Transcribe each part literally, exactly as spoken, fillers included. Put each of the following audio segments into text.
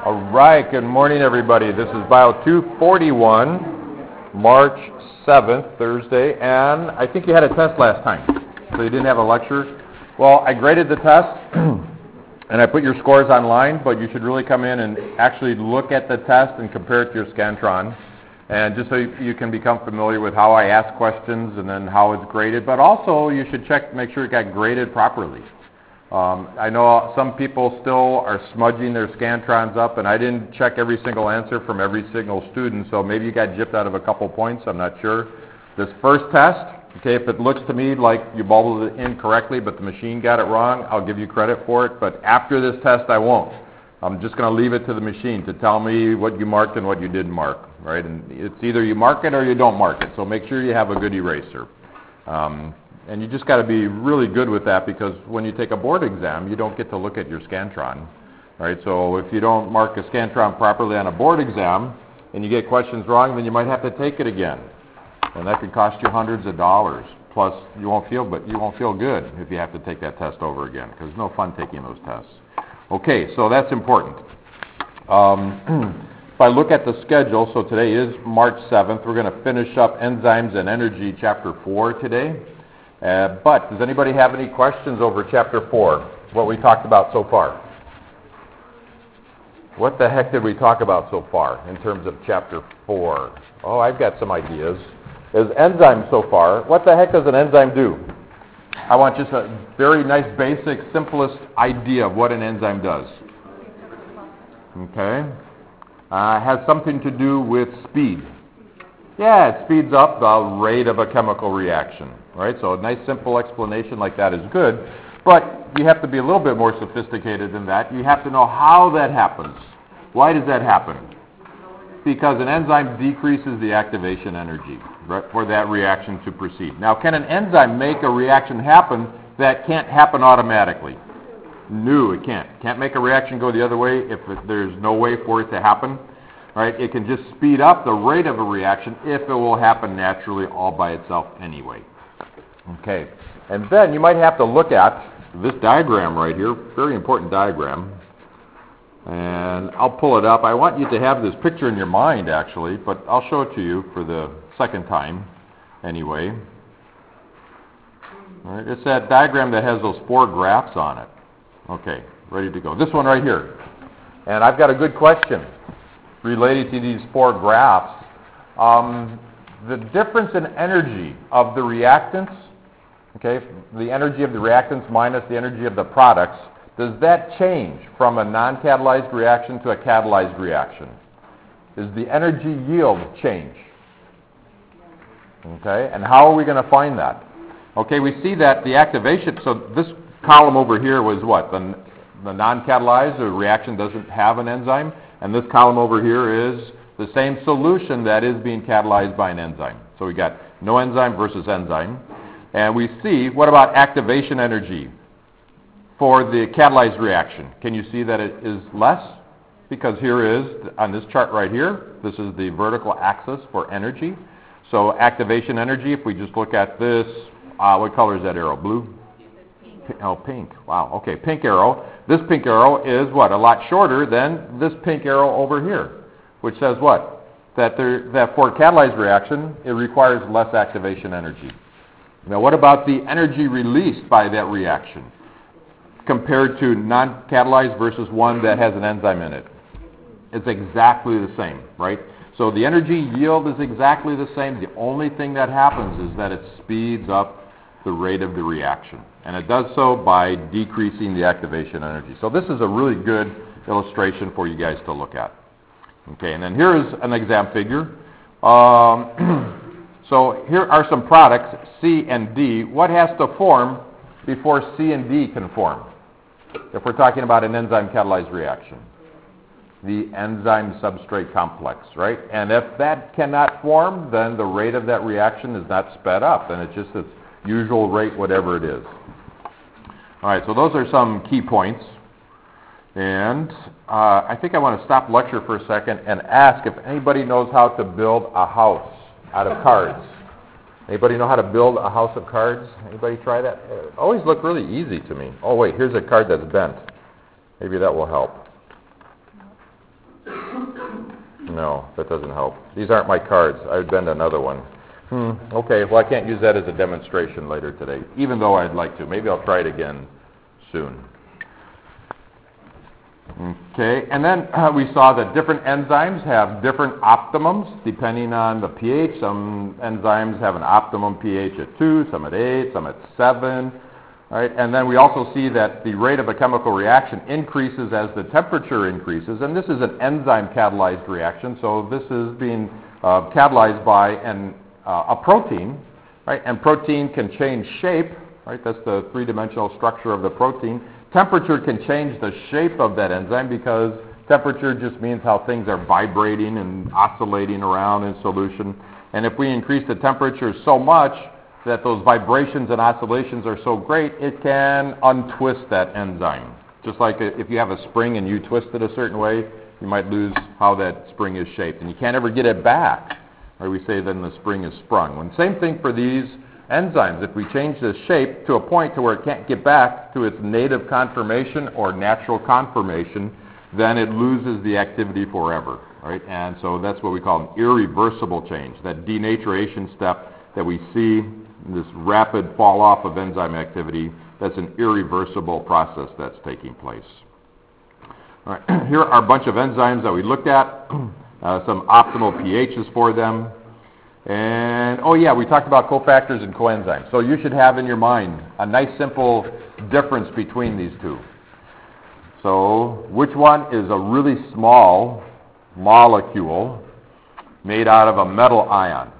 All right, good morning, everybody. This is Bio two forty-one, March seventh, Thursday, and I think you had a test last time, so you didn't have a lecture. Well, I graded the test, and I put your scores online, but you should really come in and actually look at the test and compare it to your Scantron, and just so you, you can become familiar with how I ask questions and then how it's graded, but also you should check, make sure it got graded properly. Um, I know some people still are smudging their Scantrons up, and I didn't check every single answer from every single student, so maybe you got gypped out of a couple points, I'm not sure. This first test, okay, if it looks to me like you bubbled it in correctly, but the machine got it wrong, I'll give you credit for it, but after this test, I won't. I'm just going to leave it to the machine to tell me what you marked and what you didn't mark, right? And it's either you mark it or you don't mark it, so make sure you have a good eraser. Um, And you just got to be really good with that, because when you take a board exam, you don't get to look at your Scantron, right? So if you don't mark a Scantron properly on a board exam and you get questions wrong, then you might have to take it again, and that could cost you hundreds of dollars. Plus, you won't feel, but you won't feel good if you have to take that test over again, because it's no fun taking those tests. Okay, so that's important. Um, if I look at the schedule, so today is March seventh. We're going to finish up Enzymes and Energy, Chapter four today. Uh, but does anybody have any questions over Chapter four, what we talked about so far? What the heck did we talk about so far in terms of Chapter four? Oh, I've got some ideas. Is enzyme so far, what the heck does an enzyme do? I want just a very nice, basic, simplest idea of what an enzyme does. Okay. Uh, it has something to do with speed. Yeah, it speeds up the rate of a chemical reaction, right? So a nice simple explanation like that is good, but you have to be a little bit more sophisticated than that. You have to know how that happens. Why does that happen? Because an enzyme decreases the activation energy, right, for that reaction to proceed. Now, can an enzyme make a reaction happen that can't happen automatically? No, it can't. Can't make a reaction go the other way if it, there's no way for it to happen. Right? It can just speed up the rate of a reaction if it will happen naturally all by itself anyway. Okay, and then you might have to look at this diagram right here, very important diagram, and I'll pull it up. I want you to have this picture in your mind actually, but I'll show it to you for the second time anyway. All right, it's that diagram that has those four graphs on it. Okay, ready to go. This one right here, and I've got a good question related to these four graphs. Um, the difference in energy of the reactants, okay, the energy of the reactants minus the energy of the products, does that change from a non-catalyzed reaction to a catalyzed reaction? Does the energy yield change? Okay, and how are we going to find that? Okay, we see that the activation, so this column over here was what? The, the non-catalyzed, the reaction doesn't have an enzyme. And this column over here is the same solution that is being catalyzed by an enzyme. So we got no enzyme versus enzyme. And we see, what about activation energy for the catalyzed reaction? Can you see that it is less? Because here is, on this chart right here, this is the vertical axis for energy. So activation energy, if we just look at this, uh, what color is that arrow? Blue? Oh, pink. Wow. Okay, pink arrow. This pink arrow is what? A lot shorter than this pink arrow over here, which says what? That, there, that for a catalyzed reaction, it requires less activation energy. Now, what about the energy released by that reaction compared to non-catalyzed versus one that has an enzyme in it? It's exactly the same, right? So the energy yield is exactly the same. The only thing that happens is that it speeds up the rate of the reaction. And it does so by decreasing the activation energy. So this is a really good illustration for you guys to look at. Okay, and then here's an exam figure. Um, so here are some products, C and D. What has to form before C and D can form? If we're talking about an enzyme catalyzed reaction. The enzyme substrate complex, right? And if that cannot form, then the rate of that reaction is not sped up, and it's just its usual rate, whatever it is. All right, so those are some key points. And uh, I think I want to stop lecture for a second and ask if anybody knows how to build a house out of cards. Anybody know how to build a house of cards? Anybody try that? It always looked really easy to me. Oh, wait, here's a card that's bent. Maybe that will help. No, that doesn't help. These aren't my cards. I would bend another one. Hmm, okay, well, I can't use that as a demonstration later today, even though I'd like to. Maybe I'll try it again soon. Okay, and then uh, we saw that different enzymes have different optimums depending on the pH. Some enzymes have an optimum pH at two, some at eight, some at seven. Right? And then we also see that the rate of a chemical reaction increases as the temperature increases. And this is an enzyme-catalyzed reaction, so this is being uh, catalyzed by an, uh, a protein. Right? And protein can change shape. Right? That's the three-dimensional structure of the protein. Temperature can change the shape of that enzyme because temperature just means how things are vibrating and oscillating around in solution. And if we increase the temperature so much that those vibrations and oscillations are so great, it can untwist that enzyme. Just like if you have a spring and you twist it a certain way, you might lose how that spring is shaped. And you can't ever get it back. Or we say then the spring is sprung. And same thing for these enzymes. If we change the shape to a point to where it can't get back to its native conformation or natural conformation, then it loses the activity forever. Right? And so that's what we call an irreversible change, that denaturation step that we see, this rapid fall off of enzyme activity. That's an irreversible process that's taking place. All right. Here are a bunch of enzymes that we looked at, uh, some optimal pHs for them. And, oh yeah, we talked about cofactors and coenzymes. So you should have in your mind a nice simple difference between these two. So which one is a really small molecule made out of a metal ion?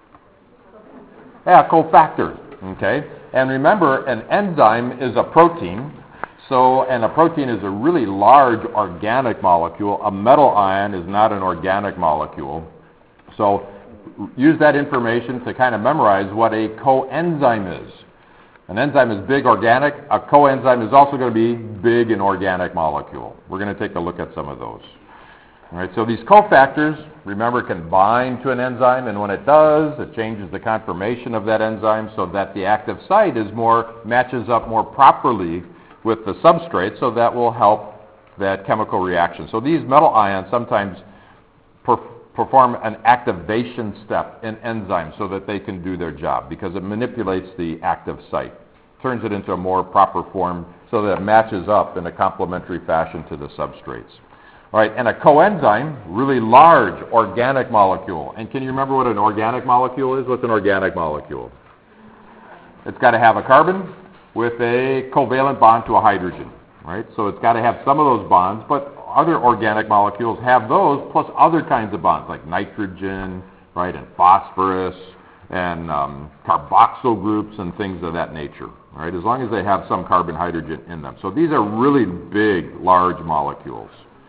Yeah, cofactor, okay? And remember, an enzyme is a protein, so, and a protein is a really large organic molecule. A metal ion is not an organic molecule. So use that information to kind of memorize what a coenzyme is. An enzyme is big organic. A coenzyme is also going to be big in organic molecule. We're going to take a look at some of those. All right, so these cofactors, remember, can bind to an enzyme, and when it does, it changes the conformation of that enzyme so that the active site is more, matches up more properly with the substrate, so that will help that chemical reaction. So these metal ions sometimes per perform an activation step in enzymes so that they can do their job because it manipulates the active site, turns it into a more proper form so that it matches up in a complementary fashion to the substrates. All right, and a coenzyme, really large organic molecule. And can you remember what an organic molecule is? What's an organic molecule? It's got to have a carbon with a covalent bond to a hydrogen, right? So it's got to have some of those bonds, but other organic molecules have those plus other kinds of bonds like nitrogen, right, and phosphorus, and um, carboxyl groups and things of that nature, right, as long as they have some carbon hydrogen in them. So these are really big, large molecules.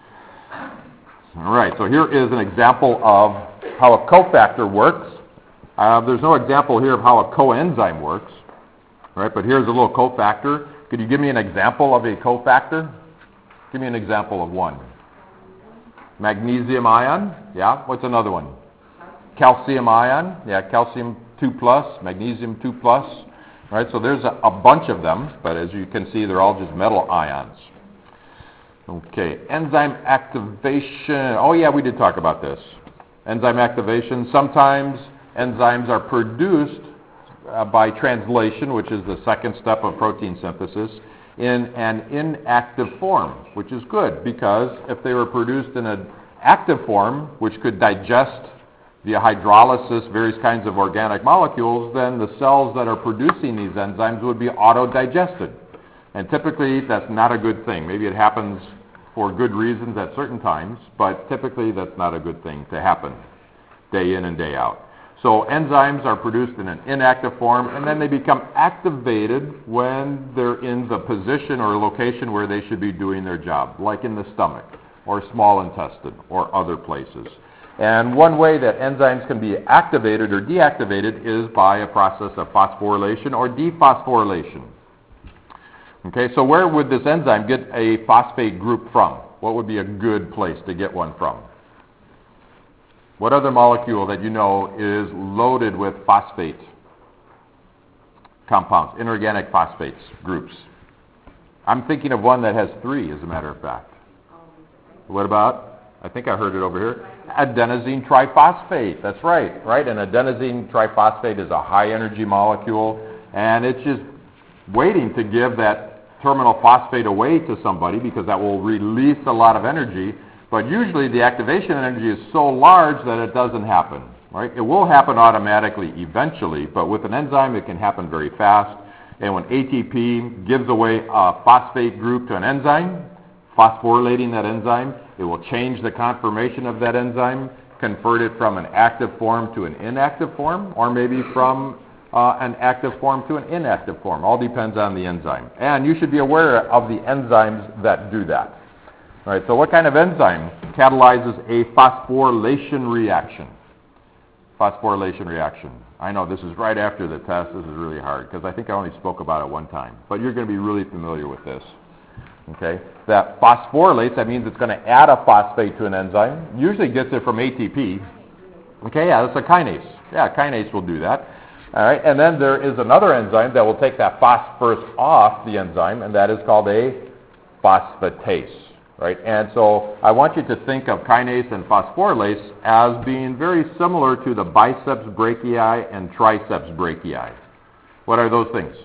All right, so here is an example of how a cofactor works. Uh, there's no example here of how a coenzyme works, right, but here's a little cofactor. Could you give me an example of a cofactor? Give me an example of one. Magnesium ion, yeah. What's another one? Calcium ion, yeah, calcium two plus, magnesium two plus. Right, so there's a, a bunch of them, but as you can see, they're all just metal ions. Okay, enzyme activation. Oh yeah, we did talk about this. Enzyme activation. Sometimes enzymes are produced uh, by translation, which is the second step of protein synthesis, in an inactive form, which is good because if they were produced in an active form, which could digest via hydrolysis various kinds of organic molecules, then the cells that are producing these enzymes would be auto-digested. And typically that's not a good thing. Maybe it happens for good reasons at certain times, but typically that's not a good thing to happen day in and day out. So enzymes are produced in an inactive form, and then they become activated when they're in the position or location where they should be doing their job, like in the stomach or small intestine or other places. And one way that enzymes can be activated or deactivated is by a process of phosphorylation or dephosphorylation. Okay, so where would this enzyme get a phosphate group from? What would be a good place to get one from? What other molecule that you know is loaded with phosphate compounds, inorganic phosphates groups? I'm thinking of one that has three, as a matter of fact. What about I think I heard it over here. Adenosine triphosphate. That's right, right? And adenosine triphosphate is a high energy molecule, and it's just waiting to give that terminal phosphate away to somebody because that will release a lot of energy. But usually the activation energy is so large that it doesn't happen, right? It will happen automatically eventually, but with an enzyme it can happen very fast. And when A T P gives away a phosphate group to an enzyme, phosphorylating that enzyme, it will change the conformation of that enzyme, convert it from an active form to an inactive form, or maybe from uh, an active form to an inactive form. All depends on the enzyme. And you should be aware of the enzymes that do that. All right, so what kind of enzyme catalyzes a phosphorylation reaction? Phosphorylation reaction. I know this is right after the test. This is really hard because I think I only spoke about it one time. But you're going to be really familiar with this. Okay, that phosphorylates, that means it's going to add a phosphate to an enzyme. Usually gets it from A T P. Okay, yeah, that's a kinase. Yeah, kinase will do that. All right, and then there is another enzyme that will take that phosphorus off the enzyme, and that is called a phosphatase. Right, and so I want you to think of kinase and phosphorylase as being very similar to the biceps brachii and triceps brachii. What are those things?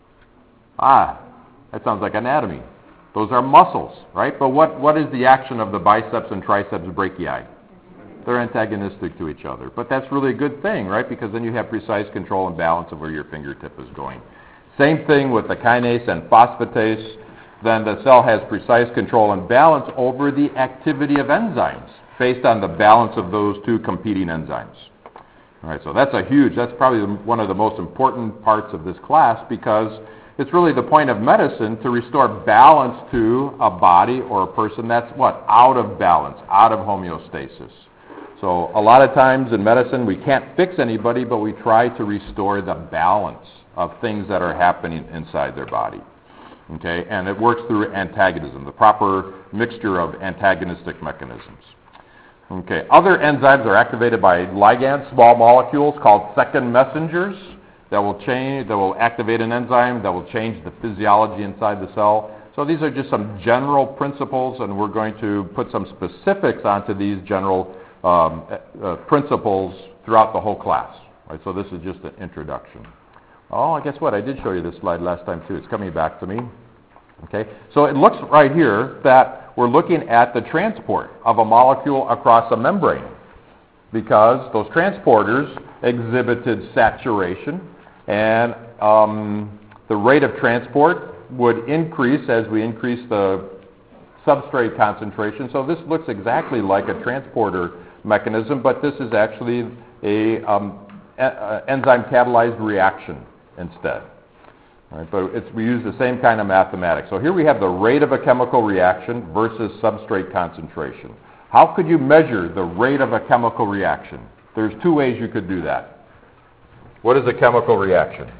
Ah, that sounds like anatomy. Those are muscles, right? But what, what is the action of the biceps and triceps brachii? They're antagonistic to each other. But that's really a good thing, right? Because then you have precise control and balance of where your fingertip is going. Same thing with the kinase and phosphatase. Then the cell has precise control and balance over the activity of enzymes based on the balance of those two competing enzymes. All right, so that's a huge, that's probably one of the most important parts of this class because it's really the point of medicine to restore balance to a body or a person that's what? Out of balance, out of homeostasis. So a lot of times in medicine we can't fix anybody, but we try to restore the balance of things that are happening inside their body. Okay, and it works through antagonism, the proper mixture of antagonistic mechanisms. Okay, other enzymes are activated by ligands, small molecules called second messengers that will change, that will activate an enzyme, that will change the physiology inside the cell. So these are just some general principles, and we're going to put some specifics onto these general um, uh, principles throughout the whole class. Right, so this is just an introduction. Oh, guess what? I did show you this slide last time too. It's coming back to me. Okay, so it looks right here that we're looking at the transport of a molecule across a membrane because those transporters exhibited saturation, and um, the rate of transport would increase as we increase the substrate concentration. So this looks exactly like a transporter mechanism, but this is actually a, um, a enzyme catalyzed reaction instead. Right, but it's, we use the same kind of mathematics. So here we have the rate of a chemical reaction versus substrate concentration. How could you measure the rate of a chemical reaction? There's two ways you could do that. What is a chemical reaction?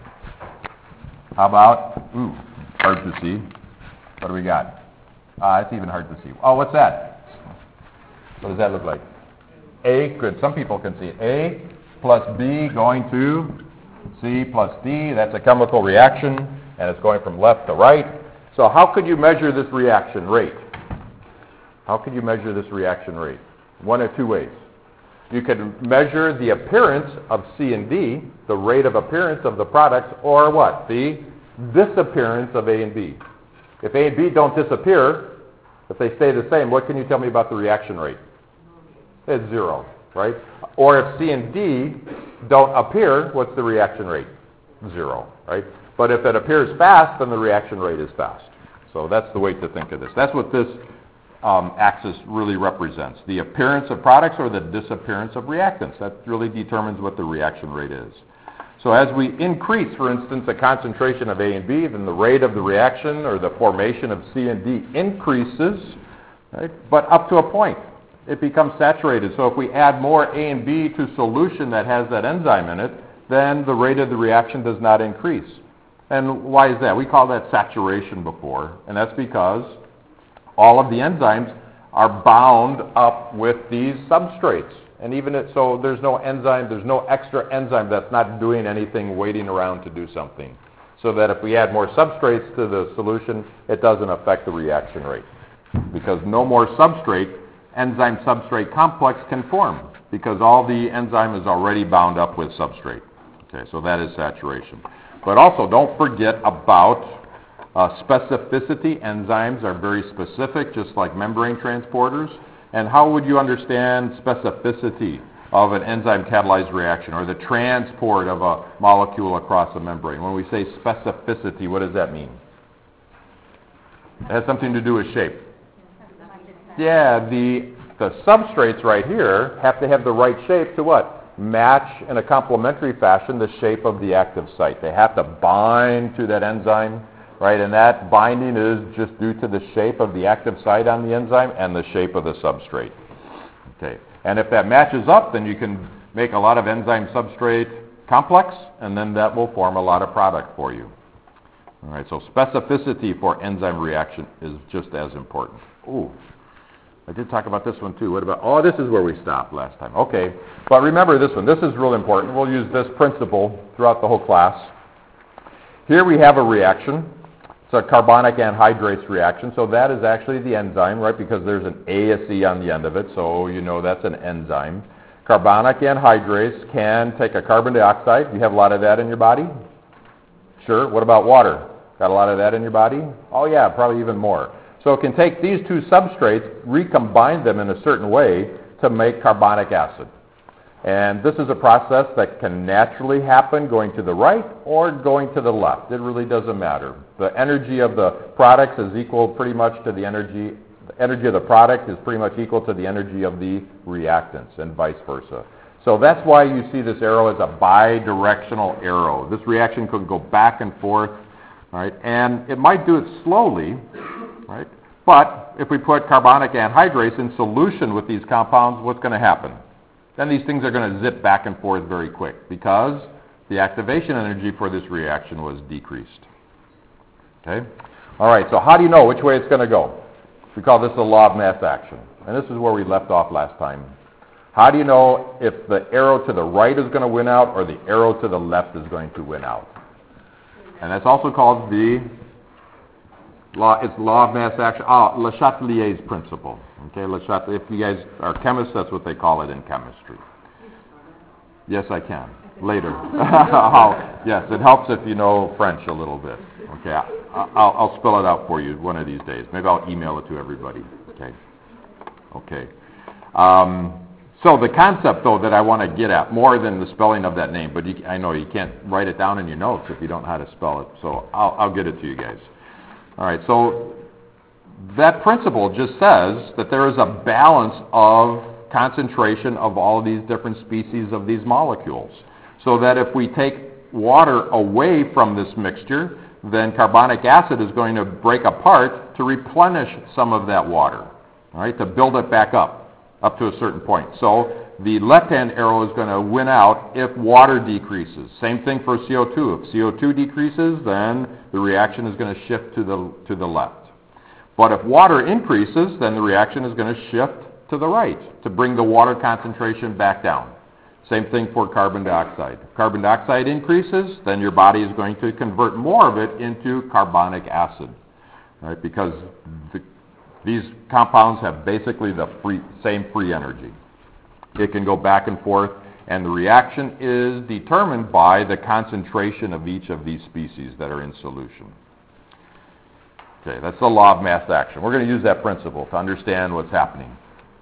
How about, ooh, hard to see. What do we got? Uh, it's even hard to see. Oh, what's that? What does that look like? A, good. Some people can see it. A plus B going to C plus D, that's a chemical reaction, and it's going from left to right. So how could you measure this reaction rate? How could you measure this reaction rate? One of two ways. You could measure the appearance of C and D, the rate of appearance of the products, or what? The disappearance of A and B. If A and B don't disappear, if they stay the same, what can you tell me about the reaction rate? It's zero, right? Or if C and D don't appear, what's the reaction rate? Zero, right? But if it appears fast, then the reaction rate is fast. So that's the way to think of this. That's what this um, axis really represents. The appearance of products or the disappearance of reactants. That really determines what the reaction rate is. So as we increase, for instance, the concentration of A and B, then the rate of the reaction or the formation of C and D increases, right? But up to a point. It becomes saturated. So if we add more A and B to solution that has that enzyme in it, then the rate of the reaction does not increase. And why is that? We called that saturation before, and that's because all of the enzymes are bound up with these substrates. And even it, so there's no enzyme, there's no extra enzyme that's not doing anything, waiting around to do something. So that if we add more substrates to the solution, it doesn't affect the reaction rate. Because no more substrate enzyme-substrate complex can form because all the enzyme is already bound up with substrate. Okay, so that is saturation. But also don't forget about uh, specificity. Enzymes are very specific, just like membrane transporters. And how would you understand specificity of an enzyme-catalyzed reaction or the transport of a molecule across a membrane? When we say specificity, what does that mean? It has something to do with shape. Yeah, the, the substrates right here have to have the right shape to what? Match in a complementary fashion the shape of the active site. They have to bind to that enzyme, right? And that binding is just due to the shape of the active site on the enzyme and the shape of the substrate. Okay. And if that matches up, then you can make a lot of enzyme-substrate complex, and then that will form a lot of product for you. All right, so specificity for enzyme reaction is just as important. Ooh, I did talk about this one too. What about, oh, this is where we stopped last time. Okay, but remember this one. This is real important. We'll use this principle throughout the whole class. Here we have a reaction. It's a carbonic anhydrase reaction, so that is actually the enzyme, right, because there's an A S E on the end of it, so you know that's an enzyme. Carbonic anhydrase can take a carbon dioxide. You have a lot of that in your body? Sure. What about water? Got a lot of that in your body? Oh yeah, probably even more. So it can take these two substrates, recombine them in a certain way to make carbonic acid. And this is a process that can naturally happen going to the right or going to the left. It really doesn't matter. The energy of the products is equal pretty much to the energy, the energy of the product is pretty much equal to the energy of the reactants and vice versa. So that's why you see this arrow as a bi-directional arrow. This reaction could go back and forth, right? And it might do it slowly, right? But if we put carbonic anhydrase in solution with these compounds, what's going to happen? Then these things are going to zip back and forth very quick because the activation energy for this reaction was decreased. Okay? All right, so how do you know which way it's going to go? We call this the law of mass action. And this is where we left off last time. How do you know if the arrow to the right is going to win out or the arrow to the left is going to win out? And that's also called the law, it's law of mass action, oh, Le Chatelier's principle. Okay, Le Chatelier, if you guys are chemists, that's what they call it in chemistry. Yes, I can. Later. How? Yes, it helps if you know French a little bit. Okay, I, I'll, I'll spell it out for you one of these days. Maybe I'll email it to everybody. Okay. Okay. Um, so the concept, though, that I want to get at, more than the spelling of that name, but you, I know you can't write it down in your notes if you don't know how to spell it, so I'll, I'll get it to you guys. All right, so that principle just says that there is a balance of concentration of all of these different species of these molecules. So that if we take water away from this mixture, then carbonic acid is going to break apart to replenish some of that water, all right, to build it back up, up to a certain point. So the left-hand arrow is going to win out if water decreases. Same thing for C O two. If C O two decreases, then the reaction is going to shift to the, to the left. But if water increases, then the reaction is going to shift to the right to bring the water concentration back down. Same thing for carbon dioxide. If carbon dioxide increases, then your body is going to convert more of it into carbonic acid, right? Because the, these compounds have basically the free, same free energy. It can go back and forth, and the reaction is determined by the concentration of each of these species that are in solution. Okay, that's the law of mass action. We're going to use that principle to understand what's happening.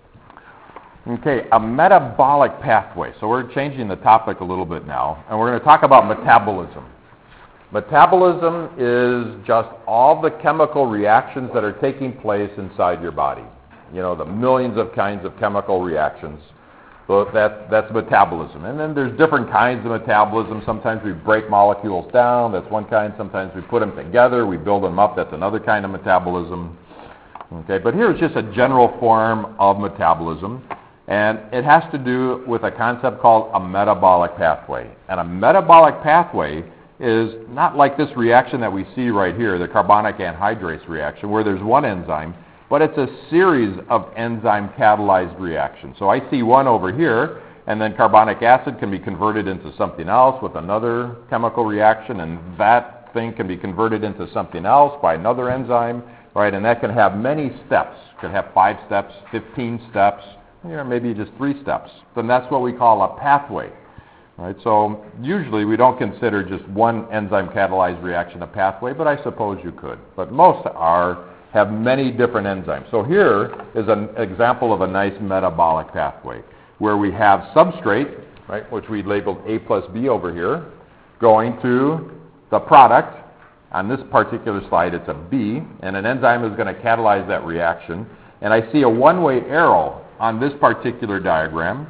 Okay, a metabolic pathway. So we're changing the topic a little bit now, and we're going to talk about metabolism. Metabolism is just all the chemical reactions that are taking place inside your body. You know, the millions of kinds of chemical reactions. So that, that's metabolism. And then there's different kinds of metabolism. Sometimes we break molecules down. That's one kind. Sometimes we put them together. We build them up. That's another kind of metabolism. Okay, but here's just a general form of metabolism. And it has to do with a concept called a metabolic pathway. And a metabolic pathway is not like this reaction that we see right here, the carbonic anhydrase reaction, where there's one enzyme, but it's a series of enzyme-catalyzed reactions. So I see one over here, and then carbonic acid can be converted into something else with another chemical reaction, and that thing can be converted into something else by another enzyme, right? And that can have many steps. It can have five steps, fifteen steps, you know, maybe just three steps. Then that's what we call a pathway, right? So usually we don't consider just one enzyme catalyzed reaction a pathway, but I suppose you could. But most are have many different enzymes. So here is an example of a nice metabolic pathway where we have substrate, right, which we labeled A plus B over here, going to the product. On this particular slide, it's a B, and an enzyme is going to catalyze that reaction. And I see a one-way arrow on this particular diagram.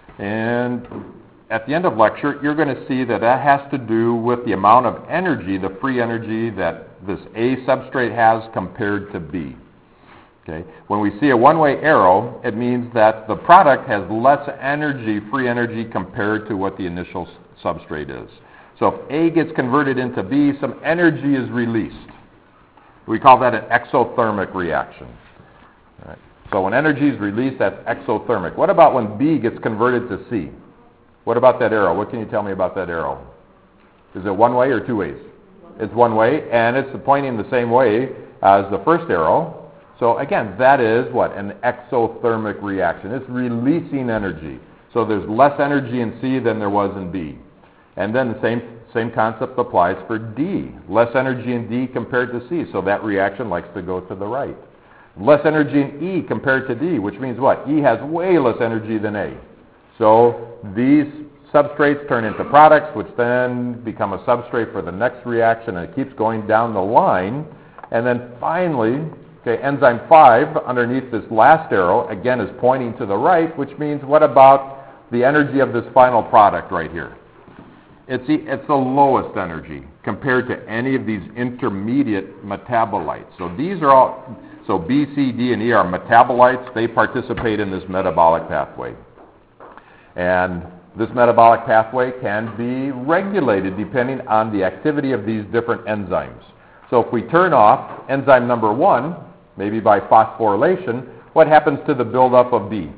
And at the end of lecture, you're going to see that that has to do with the amount of energy, the free energy that this A substrate has compared to B. Okay? When we see a one-way arrow, it means that the product has less energy, free energy, compared to what the initial substrate is. So if A gets converted into B, some energy is released. We call that an exothermic reaction. All right. So when energy is released, that's exothermic. What about when B gets converted to C? What about that arrow? What can you tell me about that arrow? Is it one way or two ways? It's one way, and it's pointing the same way as the first arrow. So again, that is what? An exothermic reaction. It's releasing energy. So there's less energy in C than there was in B. And then the same, same concept applies for D. Less energy in D compared to C, so that reaction likes to go to the right. Less energy in E compared to D, which means what? E has way less energy than A. So these substrates turn into products, which then become a substrate for the next reaction, and it keeps going down the line. And then finally, okay, enzyme five, underneath this last arrow, again is pointing to the right, which means what about the energy of this final product right here? It's the, it's the lowest energy compared to any of these intermediate metabolites. So these are all, so B, C, D, and E are metabolites. They participate in this metabolic pathway. And this metabolic pathway can be regulated depending on the activity of these different enzymes. So if we turn off enzyme number one, maybe by phosphorylation, what happens to the buildup of B?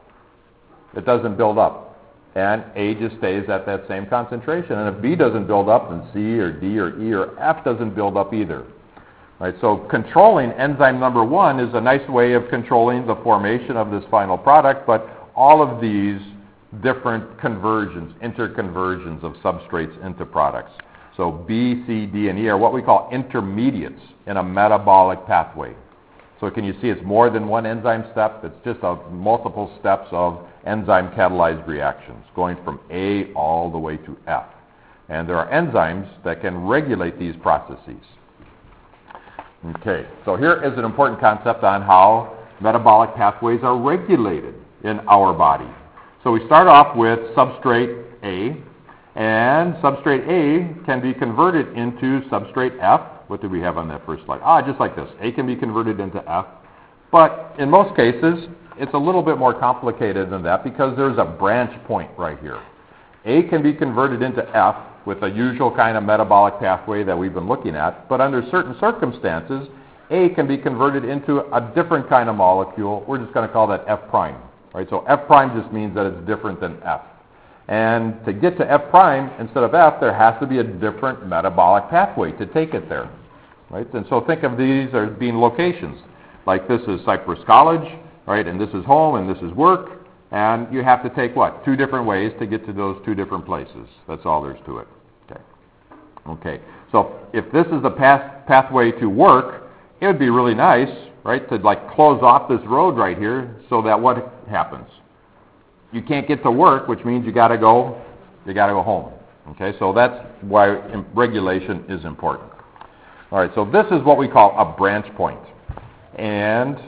It doesn't build up. And A just stays at that same concentration. And if B doesn't build up, then C or D or E or F doesn't build up either. Right, so controlling enzyme number one is a nice way of controlling the formation of this final product, but all of these different conversions, interconversions of substrates into products. So B, C, D, and E are what we call intermediates in a metabolic pathway. So can you see it's more than one enzyme step? It's just a multiple steps of enzyme catalyzed reactions going from A all the way to F. And there are enzymes that can regulate these processes. Okay, so here is an important concept on how metabolic pathways are regulated in our body. So we start off with substrate A, and substrate A can be converted into substrate F. What did we have on that first slide? Ah, just like this. A can be converted into F. But in most cases, it's a little bit more complicated than that because there's a branch point right here. A can be converted into F with the usual kind of metabolic pathway that we've been looking at, but under certain circumstances, A can be converted into a different kind of molecule. We're just going to call that F prime. Right? So F prime just means that it's different than F. And to get to F prime instead of F, there has to be a different metabolic pathway to take it there. Right? And so think of these as being locations. Like this is Cypress College, right? And this is home, and this is work. And you have to take what? Two different ways to get to those two different places. That's all there's to it. Okay. Okay. So if this is the path, pathway to work, it would be really nice, right, to like close off this road right here so that what happens? You can't get to work, which means you got to go, you got to go home. Okay. So that's why regulation is important. All right. So this is what we call a branch point. And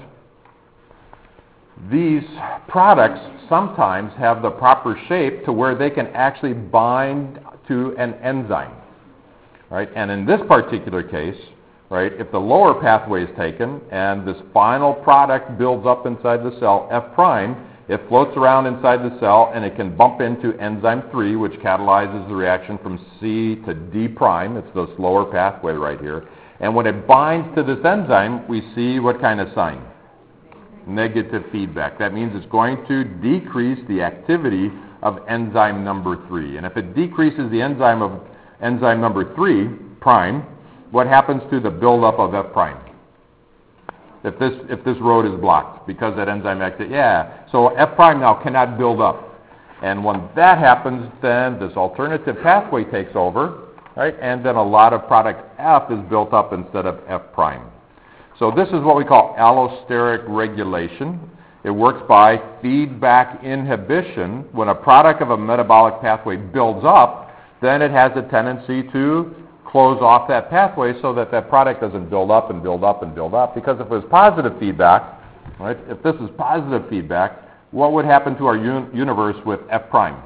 these products sometimes have the proper shape to where they can actually bind to an enzyme, right? And in this particular case, right, if the lower pathway is taken and this final product builds up inside the cell, F prime, it floats around inside the cell and it can bump into enzyme three, which catalyzes the reaction from C to D prime. It's this lower pathway right here. And when it binds to this enzyme, we see what kind of sign? Negative feedback. That means it's going to decrease the activity of enzyme number three. And if it decreases the enzyme of enzyme number three prime, what happens to the buildup of F prime? if this if this road is blocked because that enzyme activity. Yeah, so F prime now cannot build up, and when that happens, then this alternative pathway takes over, right? And then a lot of product F is built up instead of F prime. So this is what we call allosteric regulation. It works by feedback inhibition. When a product of a metabolic pathway builds up, then it has a tendency to close off that pathway so that that product doesn't build up and build up and build up. Because if it was positive feedback, right, if this is positive feedback, what would happen to our un- universe with F prime?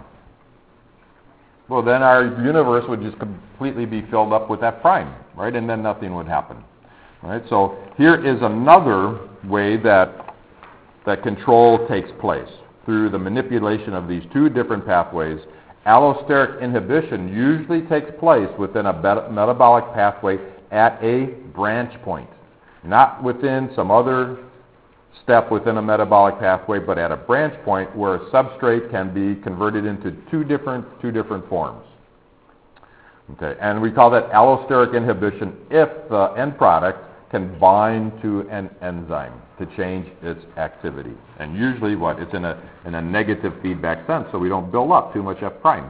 Well, then our universe would just completely be filled up with F prime, right, and then nothing would happen. Right? So here is another way that that control takes place through the manipulation of these two different pathways. Allosteric inhibition usually takes place within a bet- metabolic pathway at a branch point, not within some other step within a metabolic pathway, but at a branch point where a substrate can be converted into two different two different forms. Okay, and we call that allosteric inhibition if the end product can bind to an enzyme to change its activity. And usually what? It's in a in a negative feedback sense, so we don't build up too much F prime.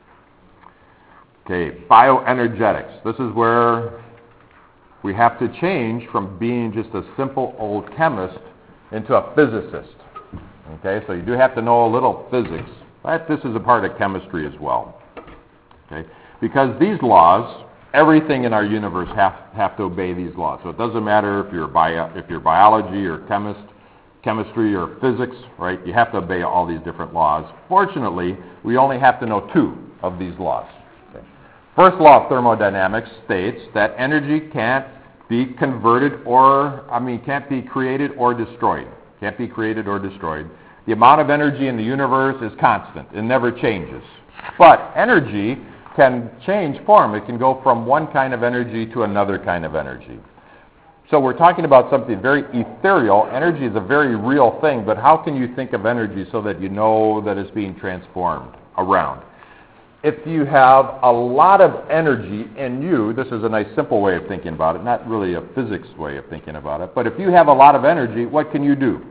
Okay, bioenergetics. This is where we have to change from being just a simple old chemist into a physicist. Okay, so you do have to know a little physics. But this is a part of chemistry as well. Okay, because these laws, everything in our universe have, have to obey these laws. So it doesn't matter if you're bio, if you're biology or chemist, chemistry or physics, right? You have to obey all these different laws. Fortunately, we only have to know two of these laws. Okay. First law of thermodynamics states that energy can't be converted or, I mean, can't be created or destroyed. Can't be created or destroyed. The amount of energy in the universe is constant. It never changes. But energy can change form. It can go from one kind of energy to another kind of energy. So we're talking about something very ethereal. Energy is a very real thing, but how can you think of energy so that you know that it's being transformed around? If you have a lot of energy in you, this is a nice simple way of thinking about it, not really a physics way of thinking about it, but if you have a lot of energy, what can you do?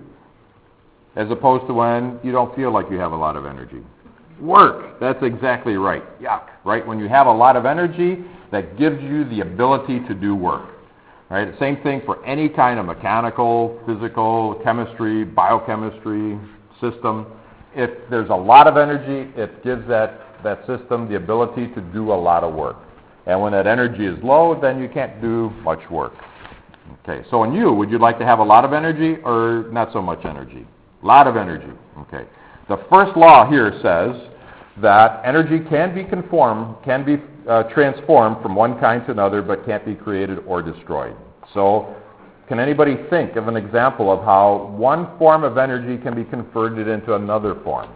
As opposed to when you don't feel like you have a lot of energy. Work. That's exactly right. Yuck. Right? When you have a lot of energy, that gives you the ability to do work. Right? Same thing for any kind of mechanical, physical, chemistry, biochemistry system. If there's a lot of energy, it gives that, that system the ability to do a lot of work. And when that energy is low, then you can't do much work. Okay, so in you, would you like to have a lot of energy or not so much energy? A lot of energy. Okay. The first law here says that energy can be conformed, can be uh, transformed from one kind to another, but can't be created or destroyed. So, can anybody think of an example of how one form of energy can be converted into another form?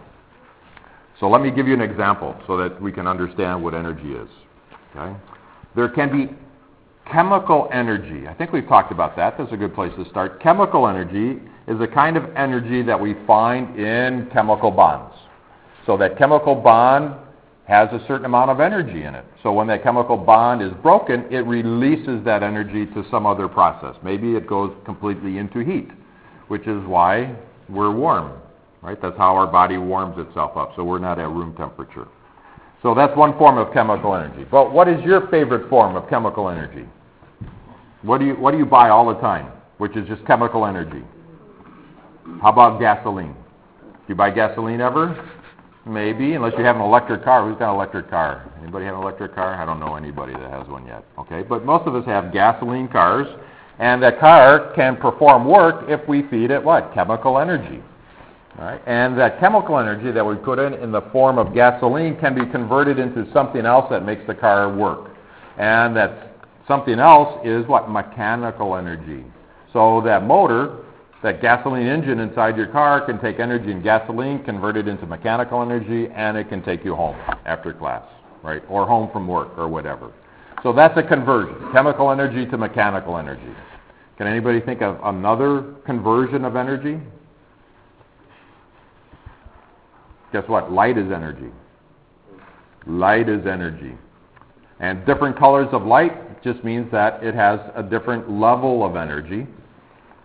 So let me give you an example so that we can understand what energy is. Okay? There can be chemical energy. I think we've talked about that. That's a good place to start. Chemical energy is a kind of energy that we find in chemical bonds. So that chemical bond has a certain amount of energy in it. So when that chemical bond is broken, it releases that energy to some other process. Maybe it goes completely into heat, which is why we're warm, right? That's how our body warms itself up, so we're not at room temperature. So that's one form of chemical energy. But what is your favorite form of chemical energy? What do you, what do you buy all the time, which is just chemical energy? How about gasoline? Do you buy gasoline ever? Maybe, unless you have an electric car. Who's got an electric car? Anybody have an electric car? I don't know anybody that has one yet. Okay, but most of us have gasoline cars, and that car can perform work if we feed it what? Chemical energy. All right? And that chemical energy that we put in in the form of gasoline can be converted into something else that makes the car work. And that something else is what? Mechanical energy. So that motor, that gasoline engine inside your car can take energy in gasoline, convert it into mechanical energy, and it can take you home after class, right? Or home from work or whatever. So that's a conversion, chemical energy to mechanical energy. Can anybody think of another conversion of energy? Guess what? Light is energy. Light is energy. And different colors of light just means that it has a different level of energy.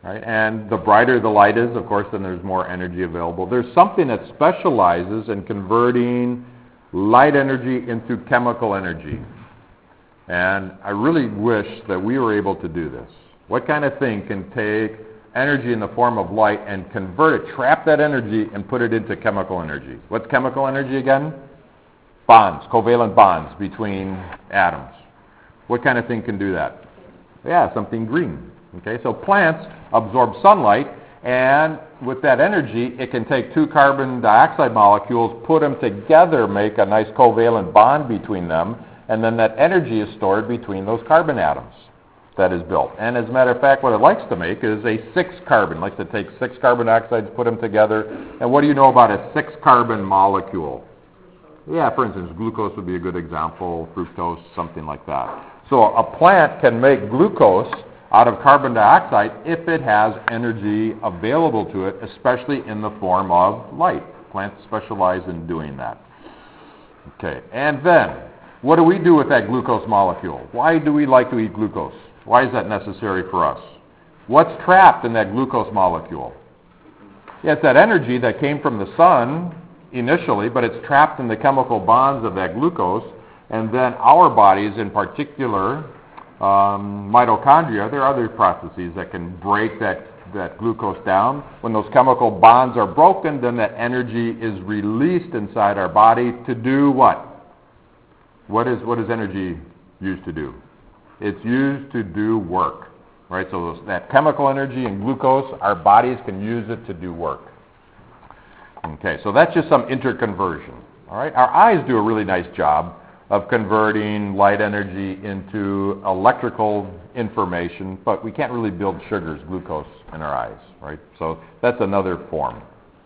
right? And the brighter the light is, of course, then there's more energy available. There's something that specializes in converting light energy into chemical energy. And I really wish that we were able to do this. What kind of thing can take energy in the form of light and convert it, trap that energy, and put it into chemical energy? What's chemical energy again? Bonds, covalent bonds between atoms. What kind of thing can do that? Yeah, something green. Okay, so plants absorb sunlight, and with that energy, it can take two carbon dioxide molecules, put them together, make a nice covalent bond between them, and then that energy is stored between those carbon atoms that is built. And as a matter of fact, what it likes to make is a six-carbon. It likes to take six carbon dioxides, put them together. And what do you know about a six-carbon molecule? Yeah, for instance, glucose would be a good example, fructose, something like that. So a plant can make glucose out of carbon dioxide if it has energy available to it, especially in the form of light. Plants specialize in doing that. Okay, and then, what do we do with that glucose molecule? Why do we like to eat glucose? Why is that necessary for us? What's trapped in that glucose molecule? Yeah, it's that energy that came from the sun initially, but it's trapped in the chemical bonds of that glucose, and then our bodies in particular, um, mitochondria, there are other processes that can break that, that glucose down. When those chemical bonds are broken, then that energy is released inside our body to do what? What is, what is energy used to do? It's used to do work, right? So those, that chemical energy and glucose, our bodies can use it to do work. Okay, so that's just some interconversion, all right? Our eyes do a really nice job of converting light energy into electrical information, but we can't really build sugars, glucose, in our eyes, right? So that's another form.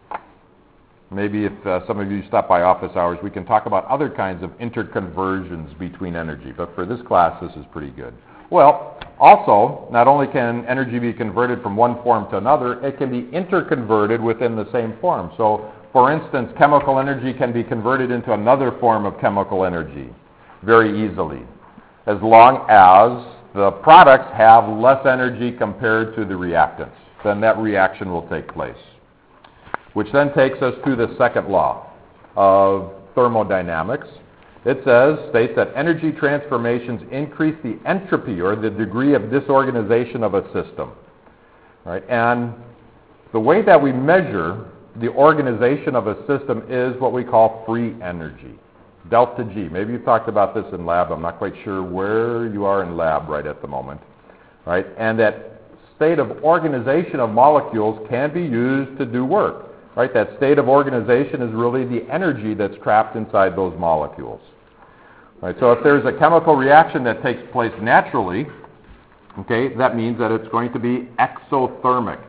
Maybe if uh, some of you stop by office hours, we can talk about other kinds of interconversions between energy. But for this class, this is pretty good. Well, also, not only can energy be converted from one form to another, it can be interconverted within the same form. So, for instance, chemical energy can be converted into another form of chemical energy very easily, as long as the products have less energy compared to the reactants. Then that reaction will take place. Which then takes us to the second law of thermodynamics. It says, states that energy transformations increase the entropy or the degree of disorganization of a system. Right? And the way that we measure the organization of a system is what we call free energy, delta G. Maybe you've talked about this in lab. I'm not quite sure where you are in lab right at the moment. Right? And that state of organization of molecules can be used to do work. Right? That state of organization is really the energy that's trapped inside those molecules. Right? So if there's a chemical reaction that takes place naturally, okay, that means that it's going to be exothermic.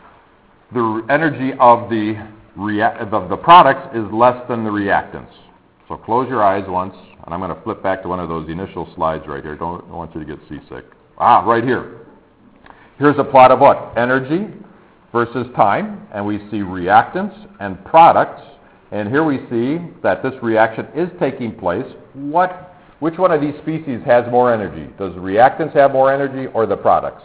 The energy of the, rea- of the products is less than the reactants. So close your eyes once, and I'm going to flip back to one of those initial slides right here. Don't, don't want you to get seasick. Ah, right here. Here's a plot of what? Energy versus time, and we see reactants and products, and here we see that this reaction is taking place. What, which one of these species has more energy? Does the reactants have more energy or the products?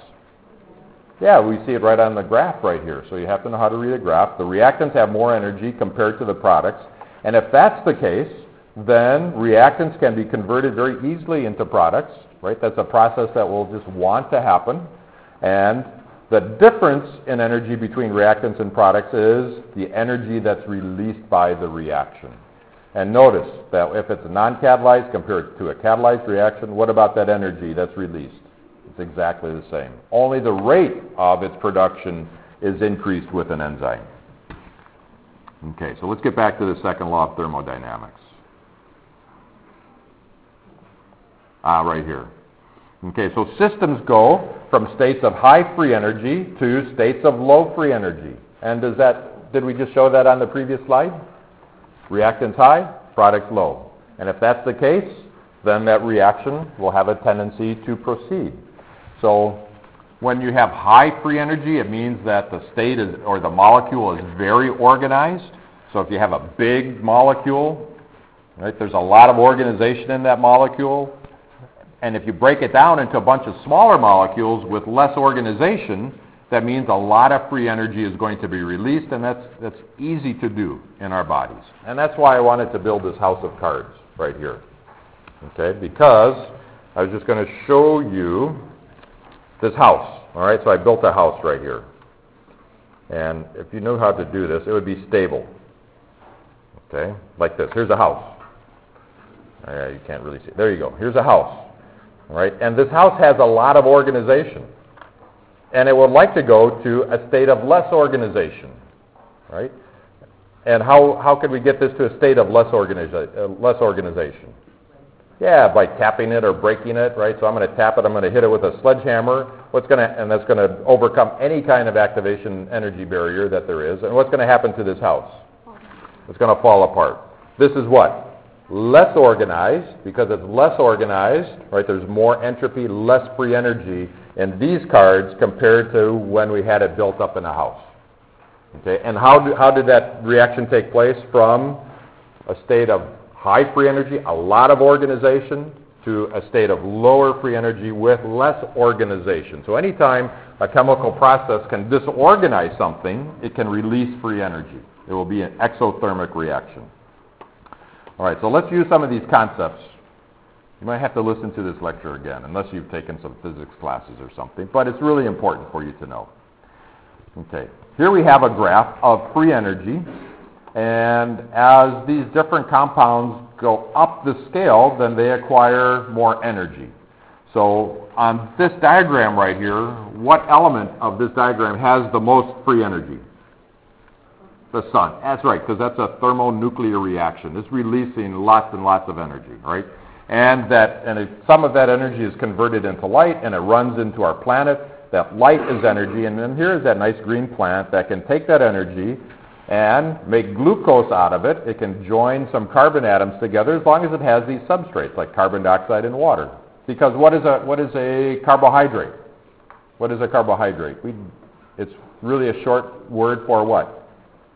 Yeah, we see it right on the graph right here, so you have to know how to read a graph. The reactants have more energy compared to the products, and if that's the case, then reactants can be converted very easily into products, right? That's a process that will just want to happen, and the difference in energy between reactants and products is the energy that's released by the reaction. And notice that if it's a non-catalyzed compared to a catalyzed reaction, what about that energy that's released? It's exactly the same. Only the rate of its production is increased with an enzyme. Okay, so let's get back to the second law of thermodynamics. Ah, right here. Okay, so systems go from states of high free energy to states of low free energy. And does that, did we just show that on the previous slide? Reactants high, products low. And if that's the case, then that reaction will have a tendency to proceed. So when you have high free energy, it means that the state is, or the molecule is very organized. So if you have a big molecule, right, there's a lot of organization in that molecule. And if you break it down into a bunch of smaller molecules with less organization, that means a lot of free energy is going to be released, and that's, that's easy to do in our bodies. And that's why I wanted to build this house of cards right here. Okay, because I was just going to show you this house. All right, so I built a house right here. And if you knew how to do this, it would be stable. Okay, like this. Here's a house. Uh, you can't really see it. There you go. Here's a house. All right, and this house has a lot of organization. And it would like to go to a state of less organization. Right? And how, how could we get this to a state of less, organiza- uh, less organization? Yeah, by tapping it or breaking it, right? So I'm going to tap it, I'm going to hit it with a sledgehammer, what's going to, and that's going to overcome any kind of activation energy barrier that there is. And what's going to happen to this house? It's going to fall apart. This is what? Less organized, because it's less organized, right? There's more entropy, less free energy in these cards compared to when we had it built up in a house. Okay, and how, do, how did that reaction take place from a state of high free energy, a lot of organization, to a state of lower free energy with less organization? So anytime a chemical process can disorganize something, it can release free energy. It will be an exothermic reaction. All right, so let's use some of these concepts. You might have to listen to this lecture again, unless you've taken some physics classes or something, but it's really important for you to know. Okay, here we have a graph of free energy. And as these different compounds go up the scale, then they acquire more energy. So on this diagram right here, what element of this diagram has the most free energy? The sun. That's right, because that's a thermonuclear reaction. It's releasing lots and lots of energy, right? And that, and it, some of that energy is converted into light, and it runs into our planet. That light is energy, and then here is that nice green plant that can take that energy and make glucose out of it. It can join some carbon atoms together as long as it has these substrates like carbon dioxide and water. Because what is a what is a carbohydrate? What is a carbohydrate? We, it's really a short word for what?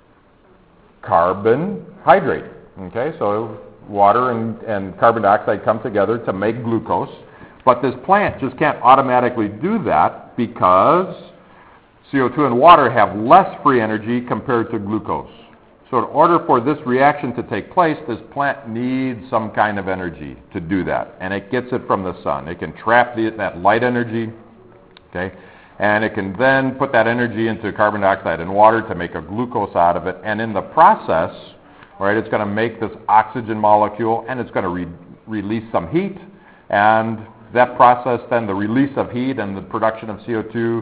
Carbohydrate. Okay, so water and, and carbon dioxide come together to make glucose. But this plant just can't automatically do that because C O two and water have less free energy compared to glucose. So in order for this reaction to take place, this plant needs some kind of energy to do that. And it gets it from the sun. It can trap the, that light energy, okay, and it can then put that energy into carbon dioxide and water to make a glucose out of it. And in the process, right, it's going to make this oxygen molecule, and it's going to re- release some heat. And that process, then the release of heat and the production of C O two,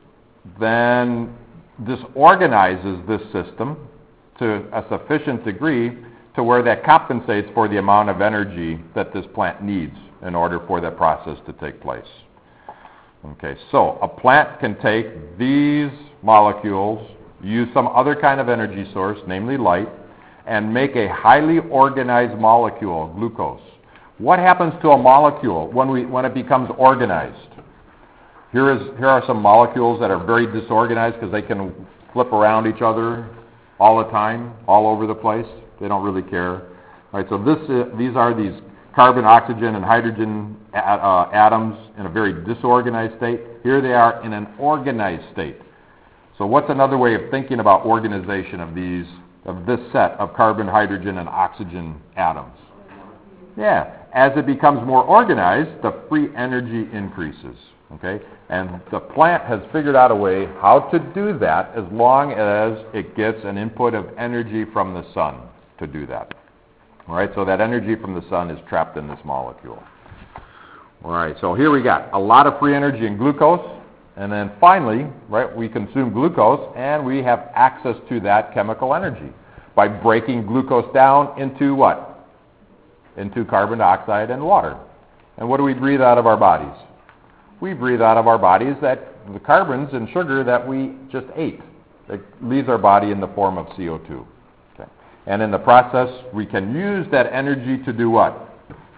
then disorganizes this system to a sufficient degree to where that compensates for the amount of energy that this plant needs in order for that process to take place. Okay, so a plant can take these molecules, use some other kind of energy source, namely light, and make a highly organized molecule, glucose. What happens to a molecule when, we, when it becomes organized? Here, is, here are some molecules that are very disorganized because they can flip around each other all the time, all over the place. They don't really care. All right, so this, uh, these are these carbon, oxygen, and hydrogen a- uh, atoms in a very disorganized state. Here they are in an organized state. So what's another way of thinking about organization of these, of this set of carbon, hydrogen, and oxygen atoms? Yeah, as it becomes more organized, the free energy increases. Okay, and the plant has figured out a way how to do that as long as it gets an input of energy from the sun to do that. All right, so that energy from the sun is trapped in this molecule. All right, so here we got a lot of free energy in glucose, and then finally, right, we consume glucose, and we have access to that chemical energy by breaking glucose down into what? Into carbon dioxide and water. And what do we breathe out of our bodies? We breathe out of our bodies that the carbons and sugar that we just ate. It leaves our body in the form of C O two. Okay. And in the process, we can use that energy to do what?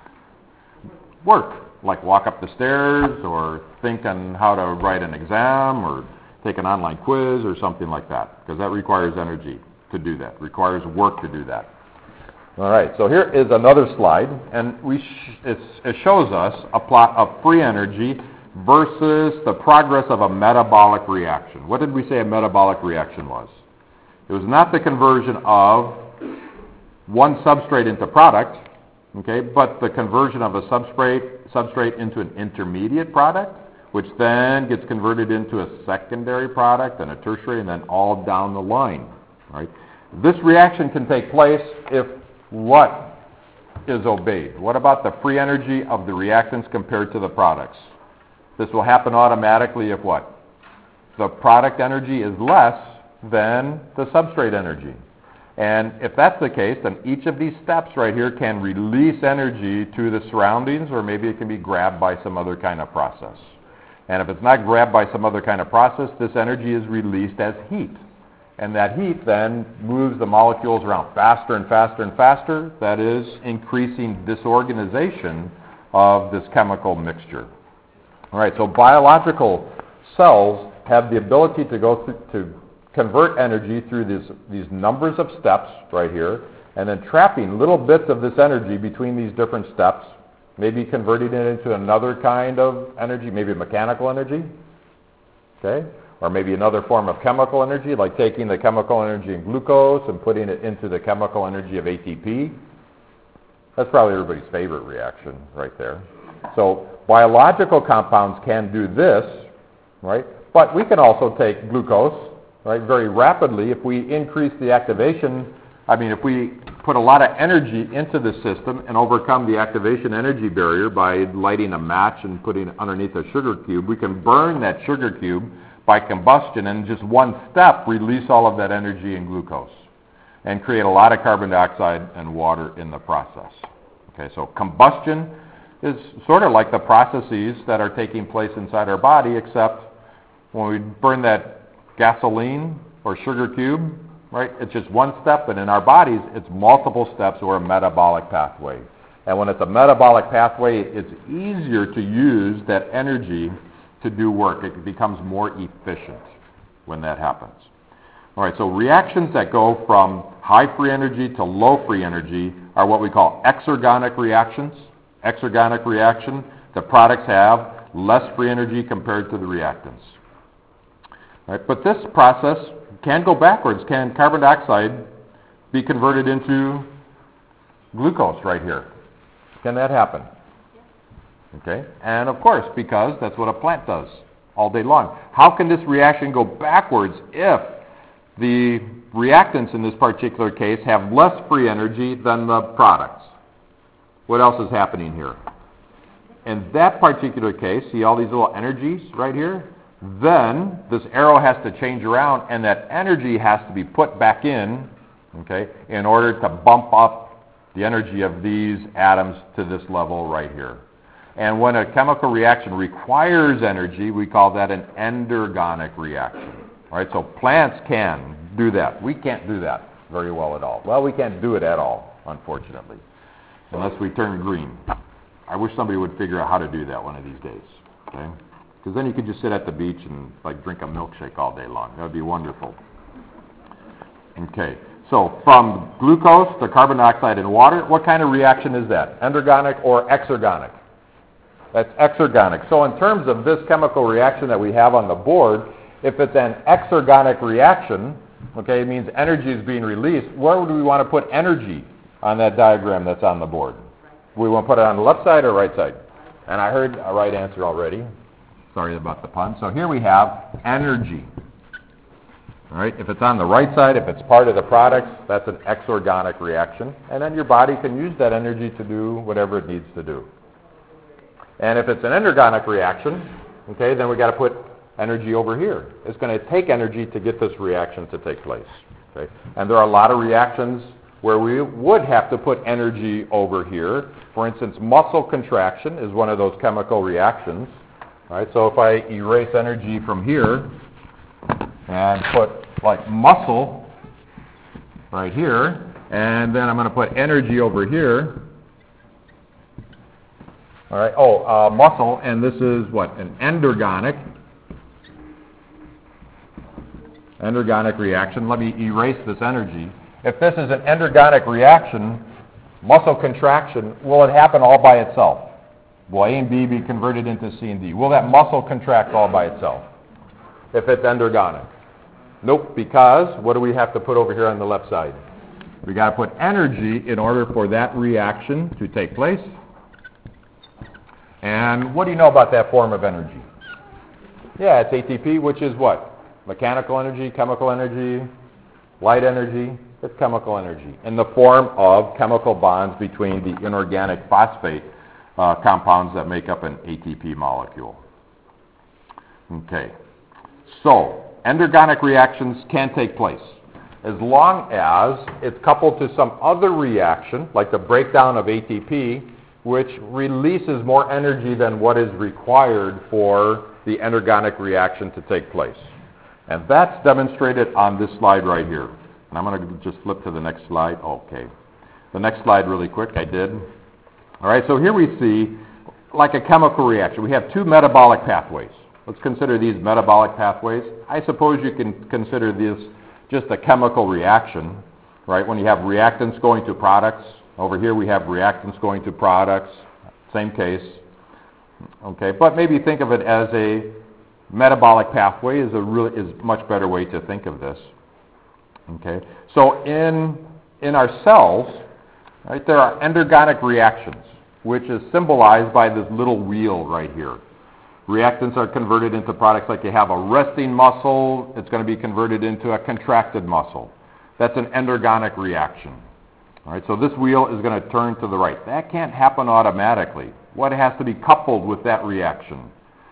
Work, like walk up the stairs or think on how to write an exam or take an online quiz or something like that, because that requires energy to do that, requires work to do that. All right, so here is another slide, and we sh- it shows us a plot of free energy versus the progress of a metabolic reaction. What did we say a metabolic reaction was? It was not the conversion of one substrate into product, okay, but the conversion of a substrate, substrate into an intermediate product, which then gets converted into a secondary product and a tertiary, and then all down the line. Right? This reaction can take place if what is obeyed? What about the free energy of the reactants compared to the products? This will happen automatically if what? The product energy is less than the substrate energy. And if that's the case, then each of these steps right here can release energy to the surroundings, or maybe it can be grabbed by some other kind of process. And if it's not grabbed by some other kind of process, this energy is released as heat. And that heat then moves the molecules around faster and faster and faster. That is increasing disorganization of this chemical mixture. All right, so biological cells have the ability to go through, to convert energy through these, these numbers of steps right here, and then trapping little bits of this energy between these different steps, maybe converting it into another kind of energy, maybe mechanical energy, okay? Or maybe another form of chemical energy, like taking the chemical energy in glucose and putting it into the chemical energy of A T P. That's probably everybody's favorite reaction right there. So biological compounds can do this, right? But we can also take glucose, right, very rapidly if we increase the activation. I mean, if we put a lot of energy into the system and overcome the activation energy barrier by lighting a match and putting it underneath a sugar cube, we can burn that sugar cube by combustion and in just one step release all of that energy in glucose and create a lot of carbon dioxide and water in the process. Okay, so combustion is sort of like the processes that are taking place inside our body, except when we burn that gasoline or sugar cube, right, it's just one step, and in our bodies it's multiple steps or a metabolic pathway. And when it's a metabolic pathway, it's easier to use that energy to do work. It becomes more efficient when that happens. All right, so reactions that go from high free energy to low free energy are what we call exergonic reactions. Exergonic reaction, the products have less free energy compared to the reactants. All right, but this process can go backwards. Can carbon dioxide be converted into glucose right here? Can that happen? Okay, and of course, because that's what a plant does all day long. How can this reaction go backwards if the reactants in this particular case have less free energy than the products? What else is happening here? In that particular case, see all these little energies right here? Then this arrow has to change around, and that energy has to be put back in, okay, in order to bump up the energy of these atoms to this level right here. And when a chemical reaction requires energy, we call that an endergonic reaction. All right, so plants can do that. We can't do that very well at all. Well, we can't do it at all, unfortunately, unless we turn green. I wish somebody would figure out how to do that one of these days, okay? Because then you could just sit at the beach and like drink a milkshake all day long. That would be wonderful. Okay, so from glucose to carbon dioxide and water, what kind of reaction is that? Endergonic or exergonic? That's exergonic. So in terms of this chemical reaction that we have on the board, if it's an exergonic reaction, okay, it means energy is being released. Where would we want to put energy on that diagram that's on the board? We want to put it on the left side or right side? And I heard a right answer already. Sorry about the pun. So here we have energy. All right, if it's on the right side, if it's part of the products, that's an exergonic reaction. And then your body can use that energy to do whatever it needs to do. And if it's an endergonic reaction, okay, then we got to put energy over here. It's going to take energy to get this reaction to take place. Okay? And there are a lot of reactions where we would have to put energy over here. For instance, muscle contraction is one of those chemical reactions. All right, so if I erase energy from here and put like muscle right here, and then I'm going to put energy over here. All right, oh, uh, muscle, and this is what, an endergonic, endergonic reaction. Let me erase this energy. If this is an endergonic reaction, muscle contraction, will it happen all by itself? Will A and B be converted into C and D? Will that muscle contract all by itself if it's endergonic? Nope, because what do we have to put over here on the left side? We got to put energy in order for that reaction to take place. And what do you know about that form of energy? Yeah, it's A T P, which is what? Mechanical energy, chemical energy, light energy. It's chemical energy in the form of chemical bonds between the inorganic phosphate uh, compounds that make up an A T P molecule. Okay, so endergonic reactions can take place as long as it's coupled to some other reaction, like the breakdown of A T P, which releases more energy than what is required for the endergonic reaction to take place. And that's demonstrated on this slide right here. And I'm going to just flip to the next slide. Okay. The next slide really quick, I did. All right, so here we see like a chemical reaction. We have two metabolic pathways. Let's consider these metabolic pathways. I suppose you can consider this just a chemical reaction, right? When you have reactants going to products. Over here we have reactants going to products. Same case. Okay, but maybe think of it as a metabolic pathway is a really is a much better way to think of this. Okay, so in in our cells, right, there are endergonic reactions, which is symbolized by this little wheel right here. Reactants are converted into products like you have a resting muscle, it's going to be converted into a contracted muscle. That's an endergonic reaction. All right, so this wheel is going to turn to the right. That can't happen automatically. What has to be coupled with that reaction?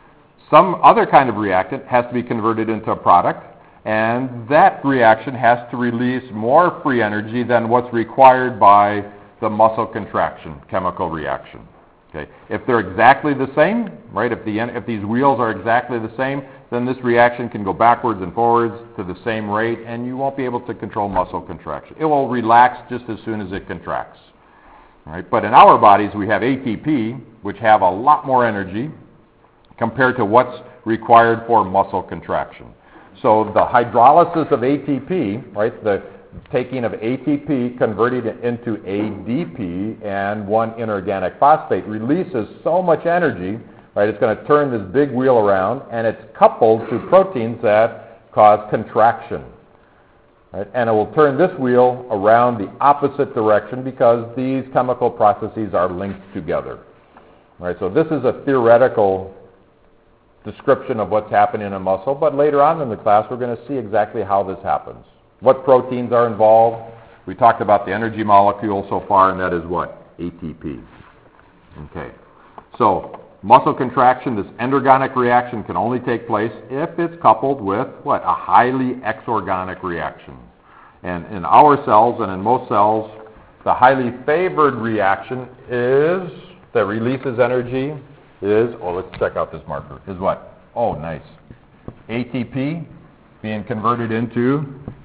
Some other kind of reactant has to be converted into a product, and that reaction has to release more free energy than what's required by the muscle contraction chemical reaction. Okay. If they're exactly the same, right, if, the, if these wheels are exactly the same, then this reaction can go backwards and forwards to the same rate, and you won't be able to control muscle contraction. It will relax just as soon as it contracts. All right. But in our bodies, we have A T P, which have a lot more energy compared to what's required for muscle contraction. So the hydrolysis of A T P, right, the taking of A T P, converting it into A D P and one inorganic phosphate releases so much energy, right, it's going to turn this big wheel around, and it's coupled to proteins that cause contraction. Right, and it will turn this wheel around the opposite direction because these chemical processes are linked together. Right, so this is a theoretical description of what's happening in a muscle, but later on in the class we're going to see exactly how this happens. What proteins are involved? We talked about the energy molecule so far, and that is what? A T P. Okay. So muscle contraction, this endergonic reaction, can only take place if it's coupled with what? A highly exorgonic reaction. And in our cells and in most cells, the highly favored reaction is that releases energy is, oh, let's check out this marker, is what? Oh, nice. A T P being converted into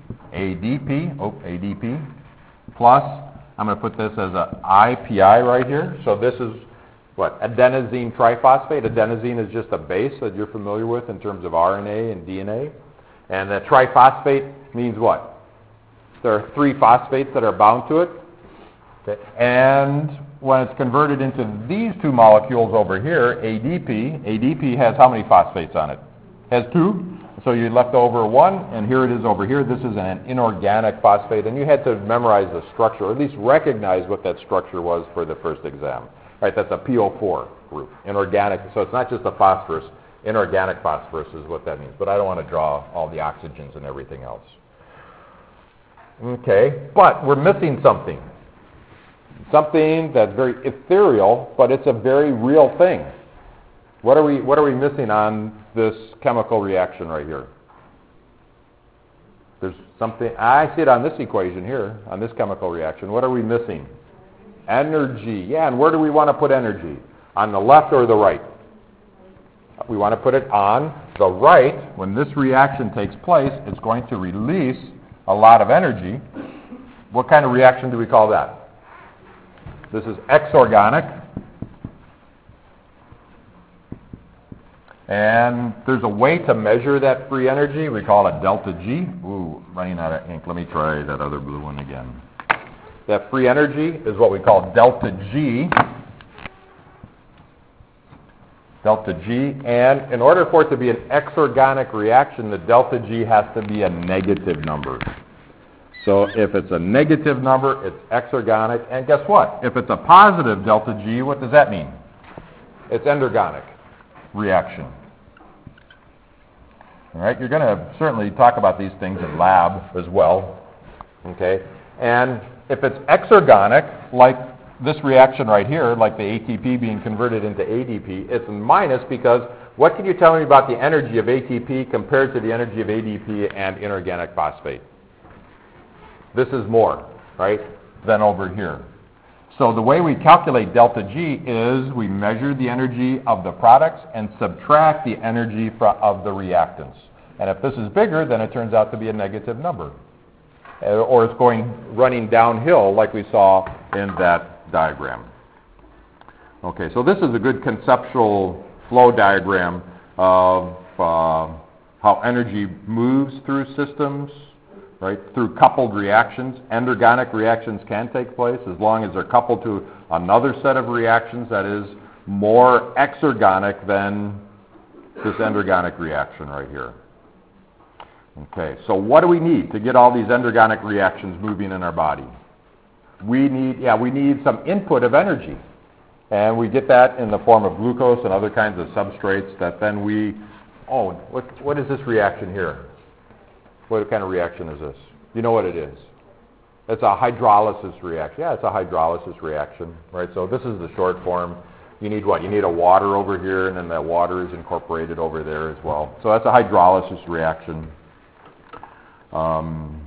A D P, oh, A D P, plus, I'm going to put this as a I P I right here. So this is what? Adenosine triphosphate. Adenosine is just a base that you're familiar with in terms of R N A and D N A. And the triphosphate means what? There are three phosphates that are bound to it. Okay. And when it's converted into these two molecules over here, A D P, A D P has how many phosphates on it? Has two. So you left over one, and here it is over here. This is an inorganic phosphate, and you had to memorize the structure, or at least recognize what that structure was for the first exam. Right, that's a P O four group, inorganic. So it's not just a phosphorus. Inorganic phosphorus is what that means. But I don't want to draw all the oxygens and everything else. Okay, but we're missing something. Something that's very ethereal, but it's a very real thing. What are we, what are we missing on this chemical reaction right here? There's something, I see it on this equation here, on this chemical reaction. What are we missing? Energy. Yeah, and where do we want to put energy? On the left or the right? We want to put it on the right. When this reaction takes place, it's going to release a lot of energy. What kind of reaction do we call that? This is exorganic. And there's a way to measure that free energy. We call it delta G. Ooh, running out of ink. Let me try that other blue one again. That free energy is what we call delta G. delta G, and in order for it to be an exergonic reaction, the delta G has to be a negative number. So if it's a negative number, it's exergonic, and guess what? If it's a positive delta G, what does that mean? It's endergonic reaction. All right, you're going to certainly talk about these things in lab as well, okay? And if it's exergonic, like this reaction right here, like the A T P being converted into A D P, it's minus because what can you tell me about the energy of A T P compared to the energy of A D P and inorganic phosphate? This is more, right, than over here. So the way we calculate delta G is we measure the energy of the products and subtract the energy fro- of the reactants. And if this is bigger, then it turns out to be a negative number. Uh, or it's going running downhill like we saw in that diagram. Okay, so this is a good conceptual flow diagram of uh, how energy moves through systems, right, through coupled reactions. Endergonic reactions can take place as long as they're coupled to another set of reactions that is more exergonic than this endergonic reaction right here. Okay, so what do we need to get all these endergonic reactions moving in our body? We need, yeah, we need some input of energy. And we get that in the form of glucose and other kinds of substrates that then we, oh, what, what is this reaction here? What kind of reaction is this? You know what it is? It's a hydrolysis reaction. Yeah, it's a hydrolysis reaction, right? So this is the short form. You need what? You need a water over here, and then that water is incorporated over there as well. So that's a hydrolysis reaction. Um,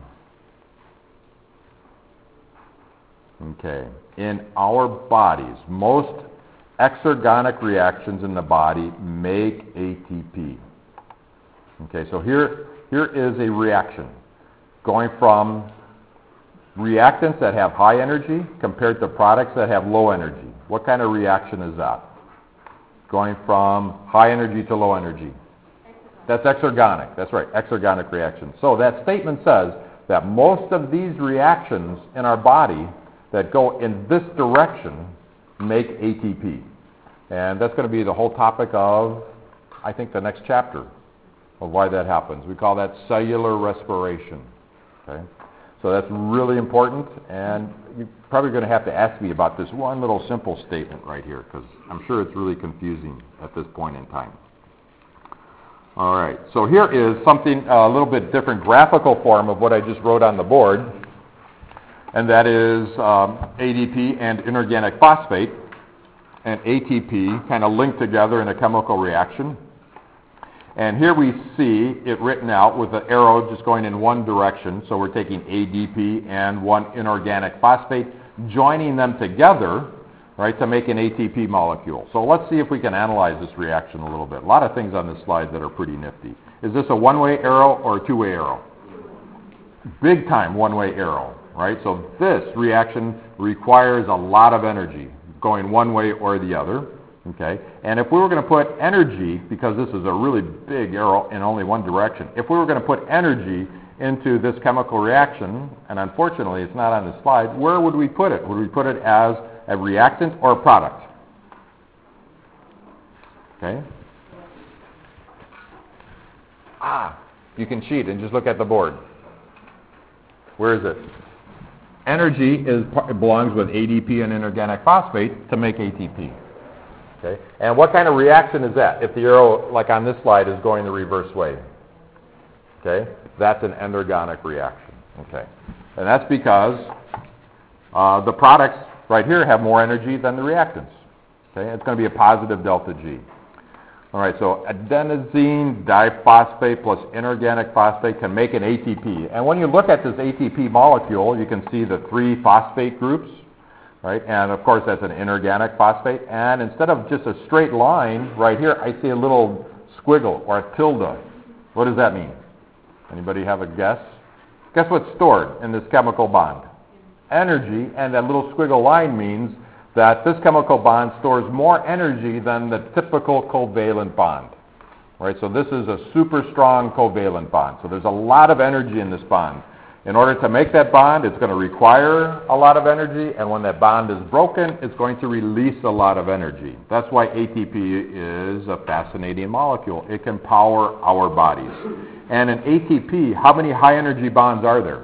okay. In our bodies, most exergonic reactions in the body make A T P. Okay, so here, here is a reaction going from reactants that have high energy compared to products that have low energy. What kind of reaction is that? Going from high energy to low energy. That's exergonic. That's right, exergonic reaction. So that statement says that most of these reactions in our body that go in this direction make A T P. And that's going to be the whole topic of, I think, the next chapter of why that happens. We call that cellular respiration. Okay? So that's really important, and you're probably going to have to ask me about this one little simple statement right here, because I'm sure it's really confusing at this point in time. All right, so here is something uh, a little bit different graphical form of what I just wrote on the board, and that is um, A D P and inorganic phosphate and A T P kind of linked together in a chemical reaction. And here we see it written out with the arrow just going in one direction. So we're taking A D P and one inorganic phosphate, joining them together, right, to make an A T P molecule. So let's see if we can analyze this reaction a little bit. A lot of things on this slide that are pretty nifty. Is this a one-way arrow or a two-way arrow? Big time one-way arrow, right? So this reaction requires a lot of energy going one way or the other. Okay, and if we were going to put energy, because this is a really big arrow in only one direction, if we were going to put energy into this chemical reaction, and unfortunately it's not on the slide, where would we put it? Would we put it as a reactant or a product? Okay. Ah, you can cheat and just look at the board. Where is it? Energy is belongs with A D P and inorganic phosphate to make A T P. Okay, and what kind of reaction is that if the arrow, like on this slide, is going the reverse way? Okay, that's an endergonic reaction. Okay, and that's because uh, the products right here have more energy than the reactants. Okay, it's going to be a positive delta G. All right, so adenosine diphosphate plus inorganic phosphate can make an A T P. And when you look at this A T P molecule, you can see the three phosphate groups. Right? And of course that's an inorganic phosphate. And instead of just a straight line right here, I see a little squiggle or a tilde. What does that mean? Anybody have a guess? Guess what's stored in this chemical bond? Energy, and that little squiggle line means that this chemical bond stores more energy than the typical covalent bond. Right? So this is a super strong covalent bond. So there's a lot of energy in this bond. In order to make that bond, it's going to require a lot of energy, and when that bond is broken, it's going to release a lot of energy. That's why A T P is a fascinating molecule. It can power our bodies. And in A T P, how many high-energy bonds are there?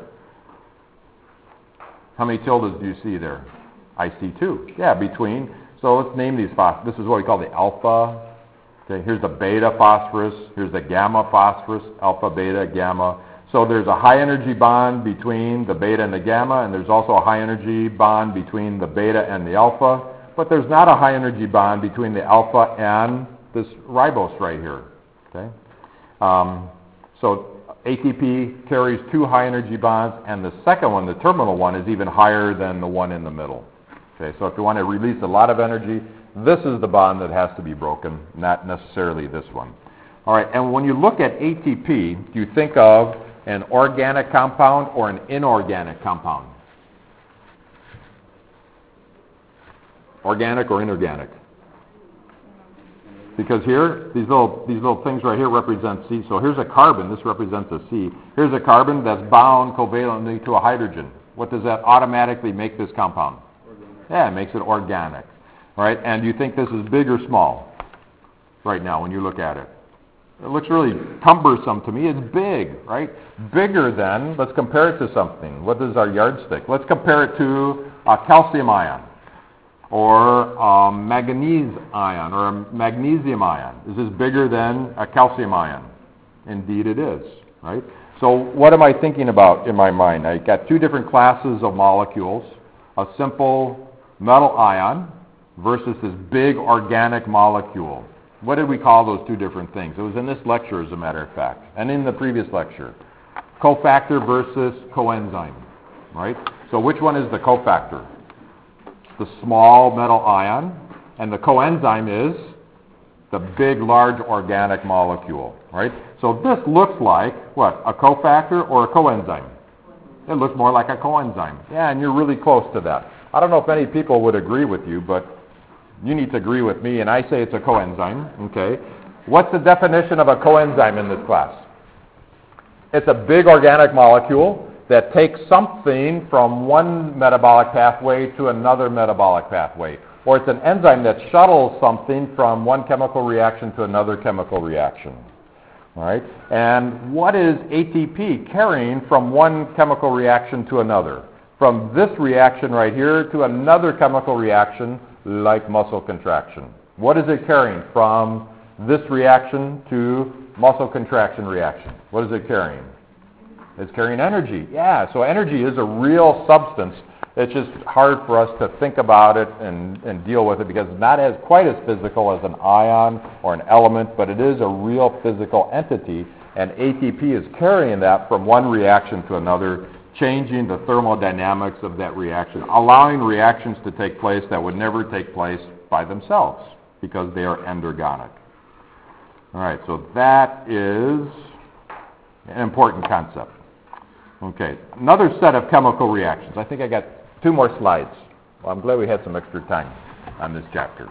How many tildes do you see there? I see two. Yeah, between. So let's name these phos. This is what we call the alpha. Okay, here's the beta phosphorus. Here's the gamma phosphorus. Alpha, beta, gamma. So there's a high-energy bond between the beta and the gamma, and there's also a high-energy bond between the beta and the alpha. But there's not a high-energy bond between the alpha and this ribose right here. Okay. Um, so A T P carries two high-energy bonds, and the second one, the terminal one, is even higher than the one in the middle. Okay. So if you want to release a lot of energy, this is the bond that has to be broken, not necessarily this one. All right. And when you look at A T P, do you think of an organic compound or an inorganic compound? Organic or inorganic? Because here, these little these little things right here represent C. So here's a carbon. This represents a C. Here's a carbon that's bound covalently to a hydrogen. What does that automatically make this compound? Organic. Yeah, it makes it organic. All right. And do you think this is big or small right now when you look at it? It looks really cumbersome to me. It's big, right? Bigger than, let's compare it to something. What is our yardstick? Let's compare it to a calcium ion or a manganese ion or a magnesium ion. Is this bigger than a calcium ion? Indeed it is, right? So what am I thinking about in my mind? I got two different classes of molecules, a simple metal ion versus this big organic molecule. What did we call those two different things? It was in this lecture, as a matter of fact, and in the previous lecture. Cofactor versus coenzyme, right? So which one is the cofactor? The small metal ion, and the coenzyme is the big, large organic molecule, right? So this looks like, what, a cofactor or a coenzyme? It looks more like a coenzyme. Yeah, and you're really close to that. I don't know if many people would agree with you, but you need to agree with me, and I say it's a coenzyme, okay? What's the definition of a coenzyme in this class? It's a big organic molecule that takes something from one metabolic pathway to another metabolic pathway. Or it's an enzyme that shuttles something from one chemical reaction to another chemical reaction. All right? And what is A T P carrying from one chemical reaction to another? From this reaction right here to another chemical reaction like muscle contraction. What is it carrying from this reaction to muscle contraction reaction? What is it carrying? It's carrying energy. Yeah, so energy is a real substance. It's just hard for us to think about it and, and deal with it because it's not as quite as physical as an ion or an element, but it is a real physical entity, and A T P is carrying that from one reaction to another, changing the thermodynamics of that reaction, allowing reactions to take place that would never take place by themselves because they are endergonic. All right, so that is an important concept. Okay, another set of chemical reactions. I think I got two more slides. Well, I'm glad we had some extra time on this chapter.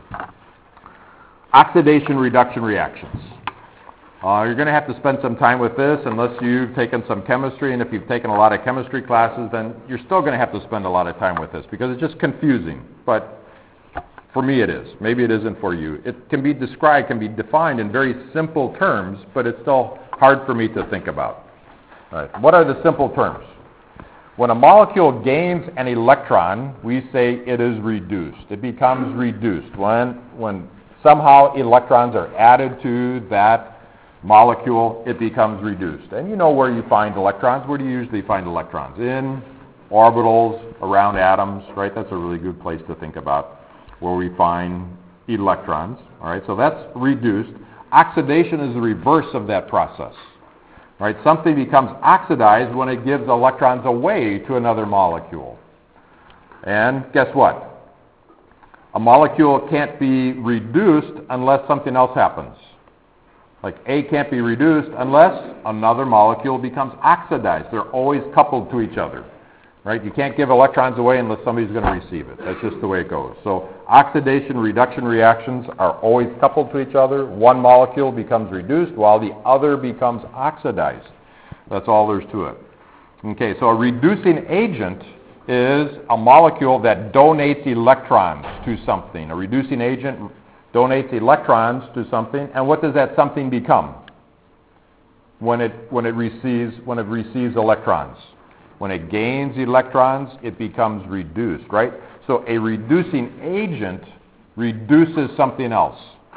Oxidation reduction reactions. Uh, you're going to have to spend some time with this unless you've taken some chemistry, and if you've taken a lot of chemistry classes, then you're still going to have to spend a lot of time with this because it's just confusing. But for me it is. Maybe it isn't for you. It can be described, can be defined in very simple terms, but it's still hard for me to think about. All right. What are the simple terms? When a molecule gains an electron, we say it is reduced. It becomes reduced. When, when somehow electrons are added to that molecule, it becomes reduced. And you know where you find electrons. Where do you usually find electrons? In orbitals around atoms, right? That's a really good place to think about where we find electrons. All right, so that's reduced. Oxidation is the reverse of that process. Right? Something becomes oxidized when it gives electrons away to another molecule. And guess what? A molecule can't be reduced unless something else happens. Like A can't be reduced unless another molecule becomes oxidized. They're always coupled to each other. Right? You can't give electrons away unless somebody's going to receive it. That's just the way it goes. So oxidation reduction reactions are always coupled to each other. One molecule becomes reduced while the other becomes oxidized. That's all there's to it. Okay, so a reducing agent is a molecule that donates electrons to something. A reducing agent donates electrons to something, and what does that something become when it when it receives when it receives electrons? When it gains electrons, it becomes reduced, right? So a reducing agent reduces something else.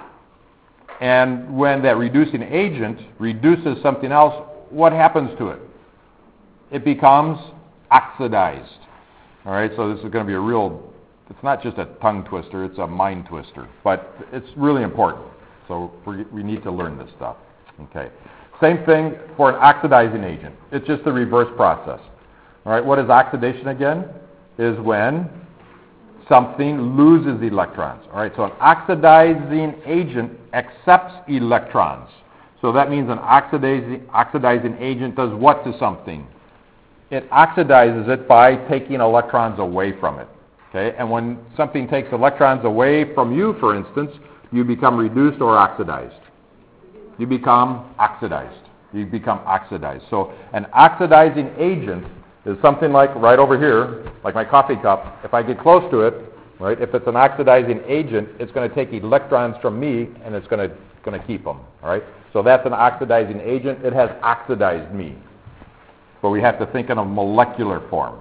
And when that reducing agent reduces something else, what happens to it? It becomes oxidized. All right, so this is going to be a real, it's not just a tongue twister, it's a mind twister. But it's really important. So we we need to learn this stuff. Okay. Same thing for an oxidizing agent. It's just the reverse process. All right, what is oxidation again? Is when something loses electrons. All right, so an oxidizing agent accepts electrons. So that means an oxidizing, oxidizing agent does what to something? It oxidizes it by taking electrons away from it. Okay, and when something takes electrons away from you, for instance, you become reduced or oxidized. You become oxidized. You become oxidized. So an oxidizing agent is something like right over here, like my coffee cup. If I get close to it, right, if it's an oxidizing agent, it's going to take electrons from me and it's going to going to keep them. All right, so that's an oxidizing agent. It has oxidized me. But we have to think in a molecular form.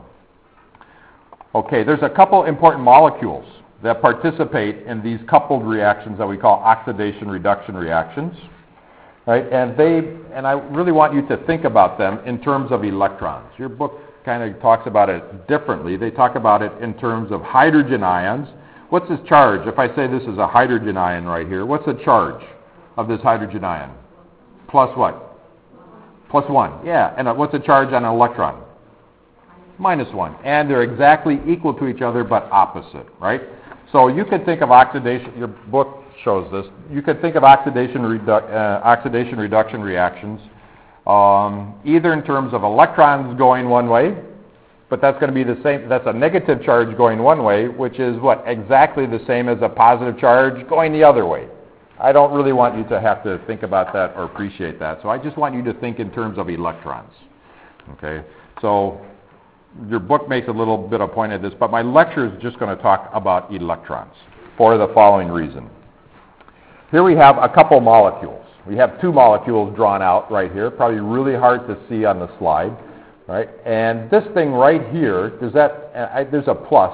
Okay, there's a couple important molecules that participate in these coupled reactions that we call oxidation-reduction reactions. Right, and they, and I really want you to think about them in terms of electrons. Your book kind of talks about it differently. They talk about it in terms of hydrogen ions. What's its charge? If I say this is a hydrogen ion right here, what's the charge of this hydrogen ion? Plus what? Plus one. Yeah, and what's the charge on an electron? Minus one. And they're exactly equal to each other but opposite, right? So you could think of oxidation, your book shows this, you could think of oxidation, redu uh, oxidation reduction reactions um, either in terms of electrons going one way, but that's going to be the same, that's a negative charge going one way, which is what? Exactly the same as a positive charge going the other way. I don't really want you to have to think about that or appreciate that, so I just want you to think in terms of electrons. Okay, so your book makes a little bit of point of this, but my lecture is just going to talk about electrons for the following reason. Here we have a couple molecules. We have two molecules drawn out right here, probably really hard to see on the slide, right? And this thing right here, does that, I, there's a plus.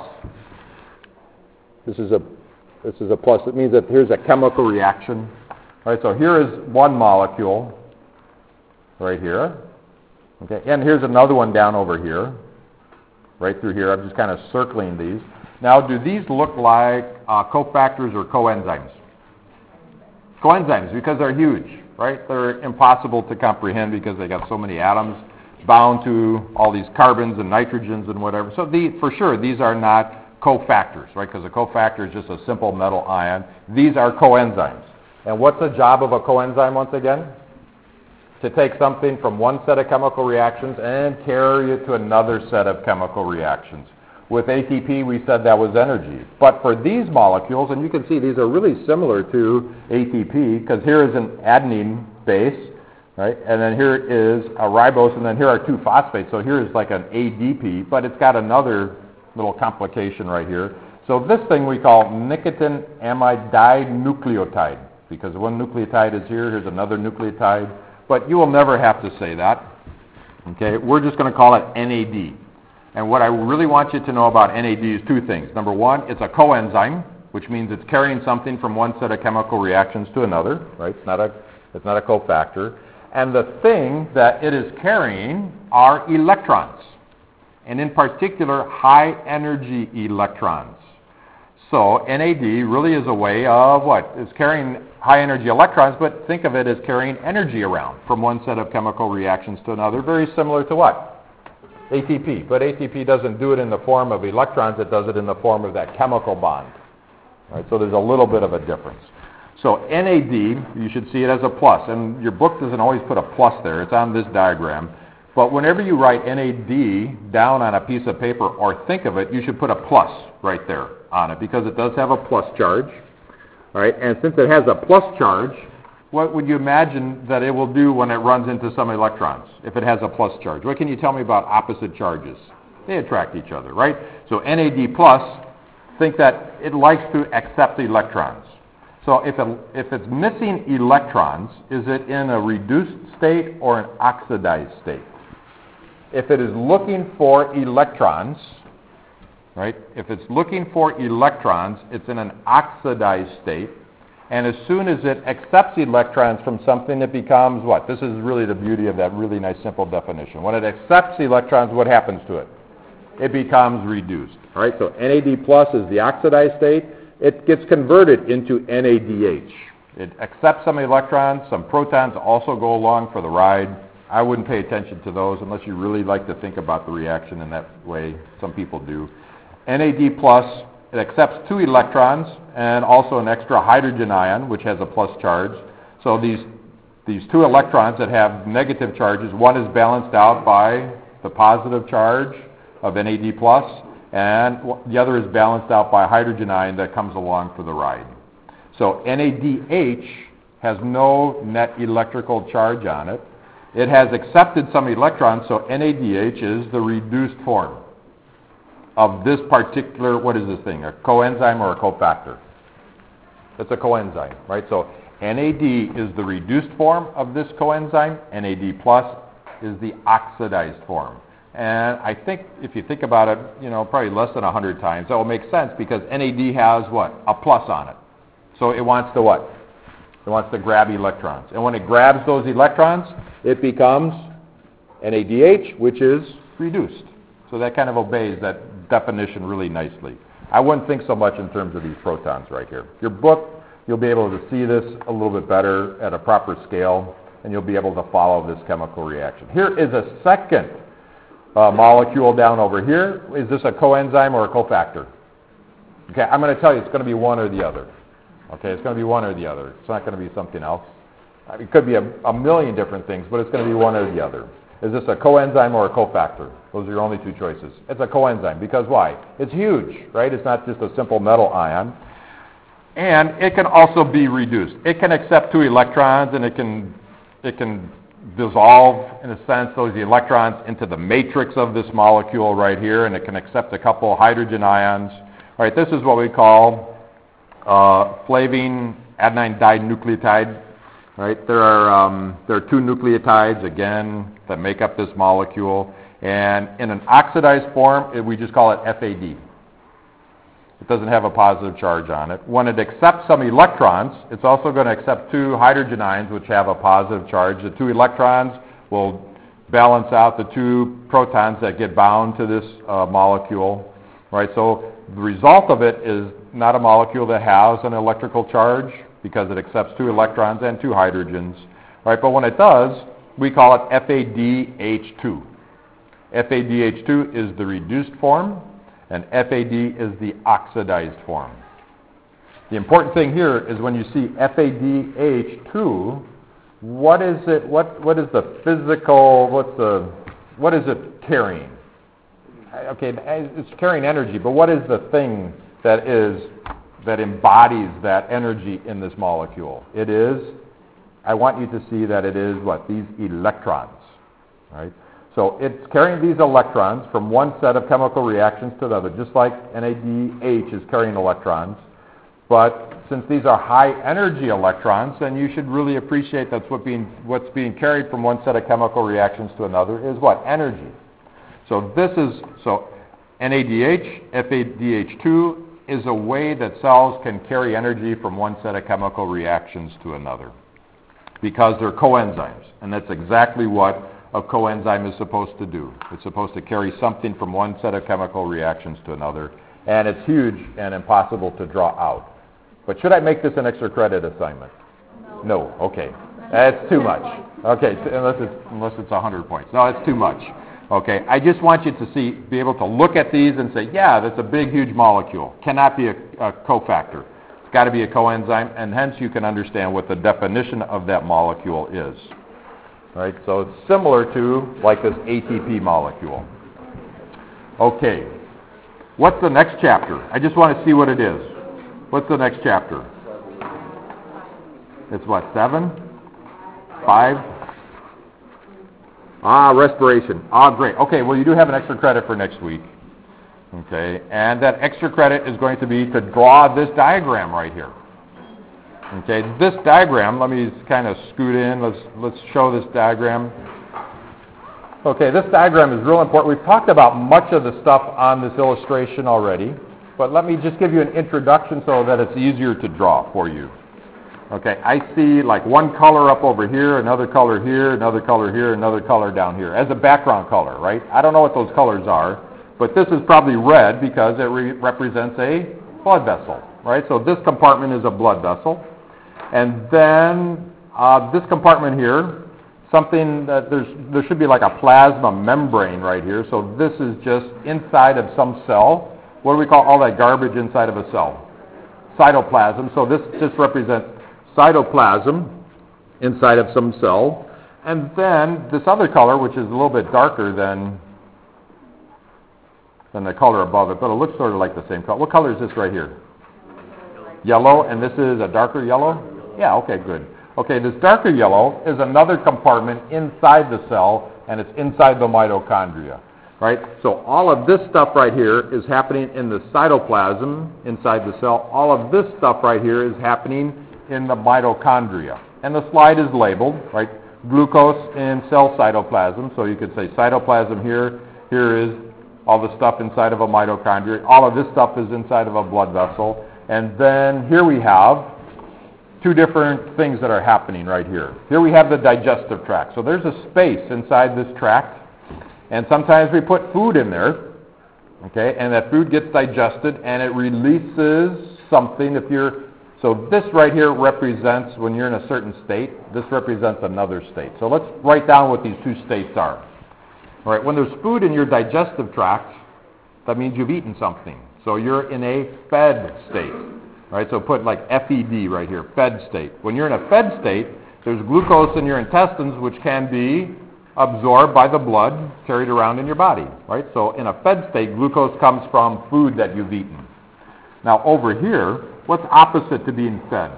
This is a, this is a plus. It means that here's a chemical reaction. All right, so here is one molecule right here. Okay, and here's another one down over here, right through here. I'm just kind of circling these. Now, do these look like uh, cofactors or coenzymes? Coenzymes, because they're huge, right? They're impossible to comprehend because they got so many atoms bound to all these carbons and nitrogens and whatever. So the, for sure, these are not cofactors, right? Because a cofactor is just a simple metal ion. These are coenzymes. And what's the job of a coenzyme once again? To take something from one set of chemical reactions and carry it to another set of chemical reactions. With A T P, we said that was energy. But for these molecules, and you can see these are really similar to A T P, because here is an adenine base, right? And then here is a ribose, and then here are two phosphates. So here is like an A D P, but it's got another little complication right here. So this thing we call nicotine amide dinucleotide, because one nucleotide is here, here's another nucleotide. But you will never have to say that. Okay, we're just going to call it N A D. And what I really want you to know about N A D is two things. Number one, it's a coenzyme, which means it's carrying something from one set of chemical reactions to another, right? It's not a, it's not a cofactor. And the thing that it is carrying are electrons, and in particular, high-energy electrons. So N A D really is a way of what? It's carrying high-energy electrons, but think of it as carrying energy around from one set of chemical reactions to another, very similar to what? A T P, but A T P doesn't do it in the form of electrons, it does it in the form of that chemical bond. Right? So there's a little bit of a difference. So N A D, you should see it as a plus, and your book doesn't always put a plus there, it's on this diagram. But whenever you write N A D down on a piece of paper or think of it, you should put a plus right there on it because it does have a plus charge. All right? And since it has a plus charge, what would you imagine that it will do when it runs into some electrons, if it has a plus charge? What can you tell me about opposite charges? They attract each other, right? So N A D plus, think that it likes to accept electrons. So if, it, if it's missing electrons, is it in a reduced state or an oxidized state? If it is looking for electrons, right? If it's looking for electrons, it's in an oxidized state. And as soon as it accepts electrons from something, it becomes what? This is really the beauty of that really nice simple definition. When it accepts electrons, what happens to it? It becomes reduced. All right, so N A D plus is the oxidized state. It gets converted into N A D H. It accepts some electrons. Some protons also go along for the ride. I wouldn't pay attention to those unless you really like to think about the reaction in that way. Some people do. N A D plus, it accepts two electrons and also an extra hydrogen ion, which has a plus charge. So these, these two electrons that have negative charges, one is balanced out by the positive charge of N A D plus, and the other is balanced out by a hydrogen ion that comes along for the ride. So N A D H has no net electrical charge on it. It has accepted some electrons, so N A D H is the reduced form of this particular, what is this thing, a coenzyme or a cofactor? It's a coenzyme, right? So N A D is the reduced form of this coenzyme. N A D plus is the oxidized form. And I think if you think about it, you know, probably less than one hundred times, that will make sense because N A D has what? A plus on it. So it wants to what? It wants to grab electrons. And when it grabs those electrons, it becomes N A D H, which is reduced. So that kind of obeys that definition really nicely. I wouldn't think so much in terms of these protons right here. Your book, you'll be able to see this a little bit better at a proper scale, and you'll be able to follow this chemical reaction. Here is a second uh, molecule down over here. Is this a coenzyme or a cofactor? Okay, I'm going to tell you it's going to be one or the other. Okay, it's going to be one or the other. It's not going to be something else. It could be a, a million different things, but it's going to be one or the other. Is this a coenzyme or a cofactor? Those are your only two choices. It's a coenzyme because why? It's huge, right? It's not just a simple metal ion. And it can also be reduced. It can accept two electrons, and it can, it can dissolve, in a sense, those electrons into the matrix of this molecule right here, and it can accept a couple hydrogen ions. All right, this is what we call uh, flavine adenine dinucleotide. Right, there are um, there are two nucleotides again that make up this molecule, and in an oxidized form, it, we just call it F A D. It doesn't have a positive charge on it. When it accepts some electrons, it's also going to accept two hydrogen ions, which have a positive charge. The two electrons will balance out the two protons that get bound to this uh, molecule. Right, so the result of it is not a molecule that has an electrical charge, because it accepts two electrons and two hydrogens. Right, but when it does, we call it F A D H two. F A D H two is the reduced form, and F A D is the oxidized form. The important thing here is when you see F A D H two, what is it? What what is the physical? What's the what is it carrying? Okay, it's carrying energy, but what is the thing that is that embodies that energy in this molecule? It is, I want you to see that it is what? These electrons, right? So it's carrying these electrons from one set of chemical reactions to another, just like N A D H is carrying electrons. But since these are high energy electrons, then you should really appreciate that's what being, what's being carried from one set of chemical reactions to another is what? Energy. So this is, so N A D H, F A D H two, is a way that cells can carry energy from one set of chemical reactions to another because they're coenzymes, and that's exactly what a coenzyme is supposed to do. It's supposed to carry something from one set of chemical reactions to another, and it's huge and impossible to draw out. But should I make this an extra credit assignment? No. No, okay. That's too much. Okay, unless it's, unless it's one hundred points. No, it's too much. Okay, I just want you to see, be able to look at these and say, yeah, that's a big, huge molecule. Cannot be a, a cofactor. It's got to be a coenzyme, and hence you can understand what the definition of that molecule is. Right, so it's similar to like this A T P molecule. Okay, what's the next chapter? I just want to see what it is. What's the next chapter? It's what, seven? five. Ah, respiration. Ah, great. Okay, well, you do have an extra credit for next week. Okay, and that extra credit is going to be to draw this diagram right here. Okay, this diagram, let me kind of scoot in. Let's, let's show this diagram. Okay, this diagram is real important. We've talked about much of the stuff on this illustration already, but let me just give you an introduction so that it's easier to draw for you. Okay, I see like one color up over here, another color here, another color here, another color down here as a background color, right? I don't know what those colors are, but this is probably red because it re- represents a blood vessel, right? So this compartment is a blood vessel. And then uh, this compartment here, something that there's, there should be like a plasma membrane right here. So this is just inside of some cell. What do we call all that garbage inside of a cell? Cytoplasm. So this just represents cytoplasm inside of some cell. And then this other color, which is a little bit darker than, than the color above it, but it looks sort of like the same color. What color is this right here? Yellow, and this is a darker yellow? Yeah, okay, good. Okay, this darker yellow is another compartment inside the cell, and it's inside the mitochondria, right? So all of this stuff right here is happening in the cytoplasm inside the cell. All of this stuff right here is happening in the mitochondria. And the slide is labeled, right? Glucose in cell cytoplasm, so you could say cytoplasm here, here is all the stuff inside of a mitochondria. All of this stuff is inside of a blood vessel. And then here we have two different things that are happening right here. Here we have the digestive tract. So there's a space inside this tract, and sometimes we put food in there, okay, and that food gets digested and it releases something. If you're, so this right here represents when you're in a certain state. This represents another state. So let's write down what these two states are. All right, when there's food in your digestive tract, that means you've eaten something. So you're in a fed state. All right, so put like F E D right here, fed state. When you're in a fed state, there's glucose in your intestines which can be absorbed by the blood carried around in your body, right? So in a fed state, glucose comes from food that you've eaten. Now over here, what's opposite to being fed?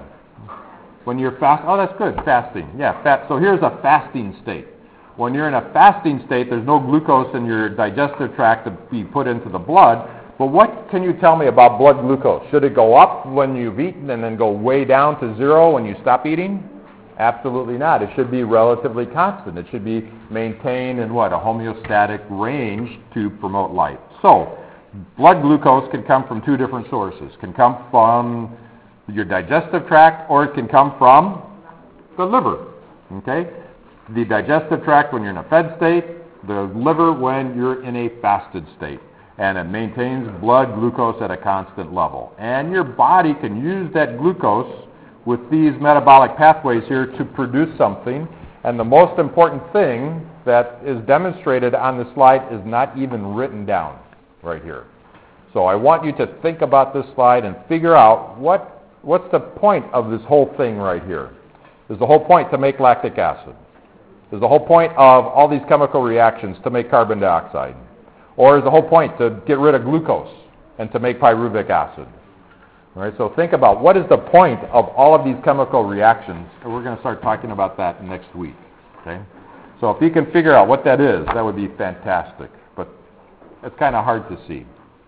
When you're fast, oh, that's good, fasting. Yeah, fat. So here's a fasting state. When you're in a fasting state, there's no glucose in your digestive tract to be put into the blood. But what can you tell me about blood glucose? Should it go up when you've eaten and then go way down to zero when you stop eating? Absolutely not. It should be relatively constant. It should be maintained in what? A homeostatic range to promote life. So, blood glucose can come from two different sources. It can come from your digestive tract or it can come from the liver. Okay? The digestive tract when you're in a fed state, the liver when you're in a fasted state. And it maintains blood glucose at a constant level. And your body can use that glucose with these metabolic pathways here to produce something. And the most important thing that is demonstrated on the slide is not even written down right here. So I want you to think about this slide and figure out what, what's the point of this whole thing right here. Is the whole point to make lactic acid? Is the whole point of all these chemical reactions to make carbon dioxide? Or is the whole point to get rid of glucose and to make pyruvic acid? All right, so think about what is the point of all of these chemical reactions, and we're going to start talking about that next week. Okay, so if you can figure out what that is, that would be fantastic. But it's kind of hard to see.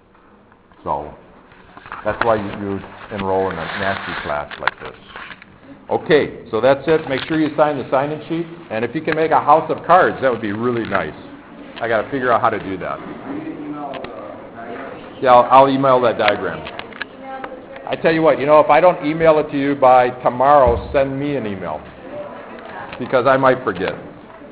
So that's why you, you enroll in a nasty class like this. Okay, so that's it. Make sure you sign the sign-in sheet, and if you can make a house of cards, that would be really nice. I got to figure out how to do that. Yeah, I'll, I'll email that diagram. I tell you what, you know, if I don't email it to you by tomorrow, send me an email because I might forget.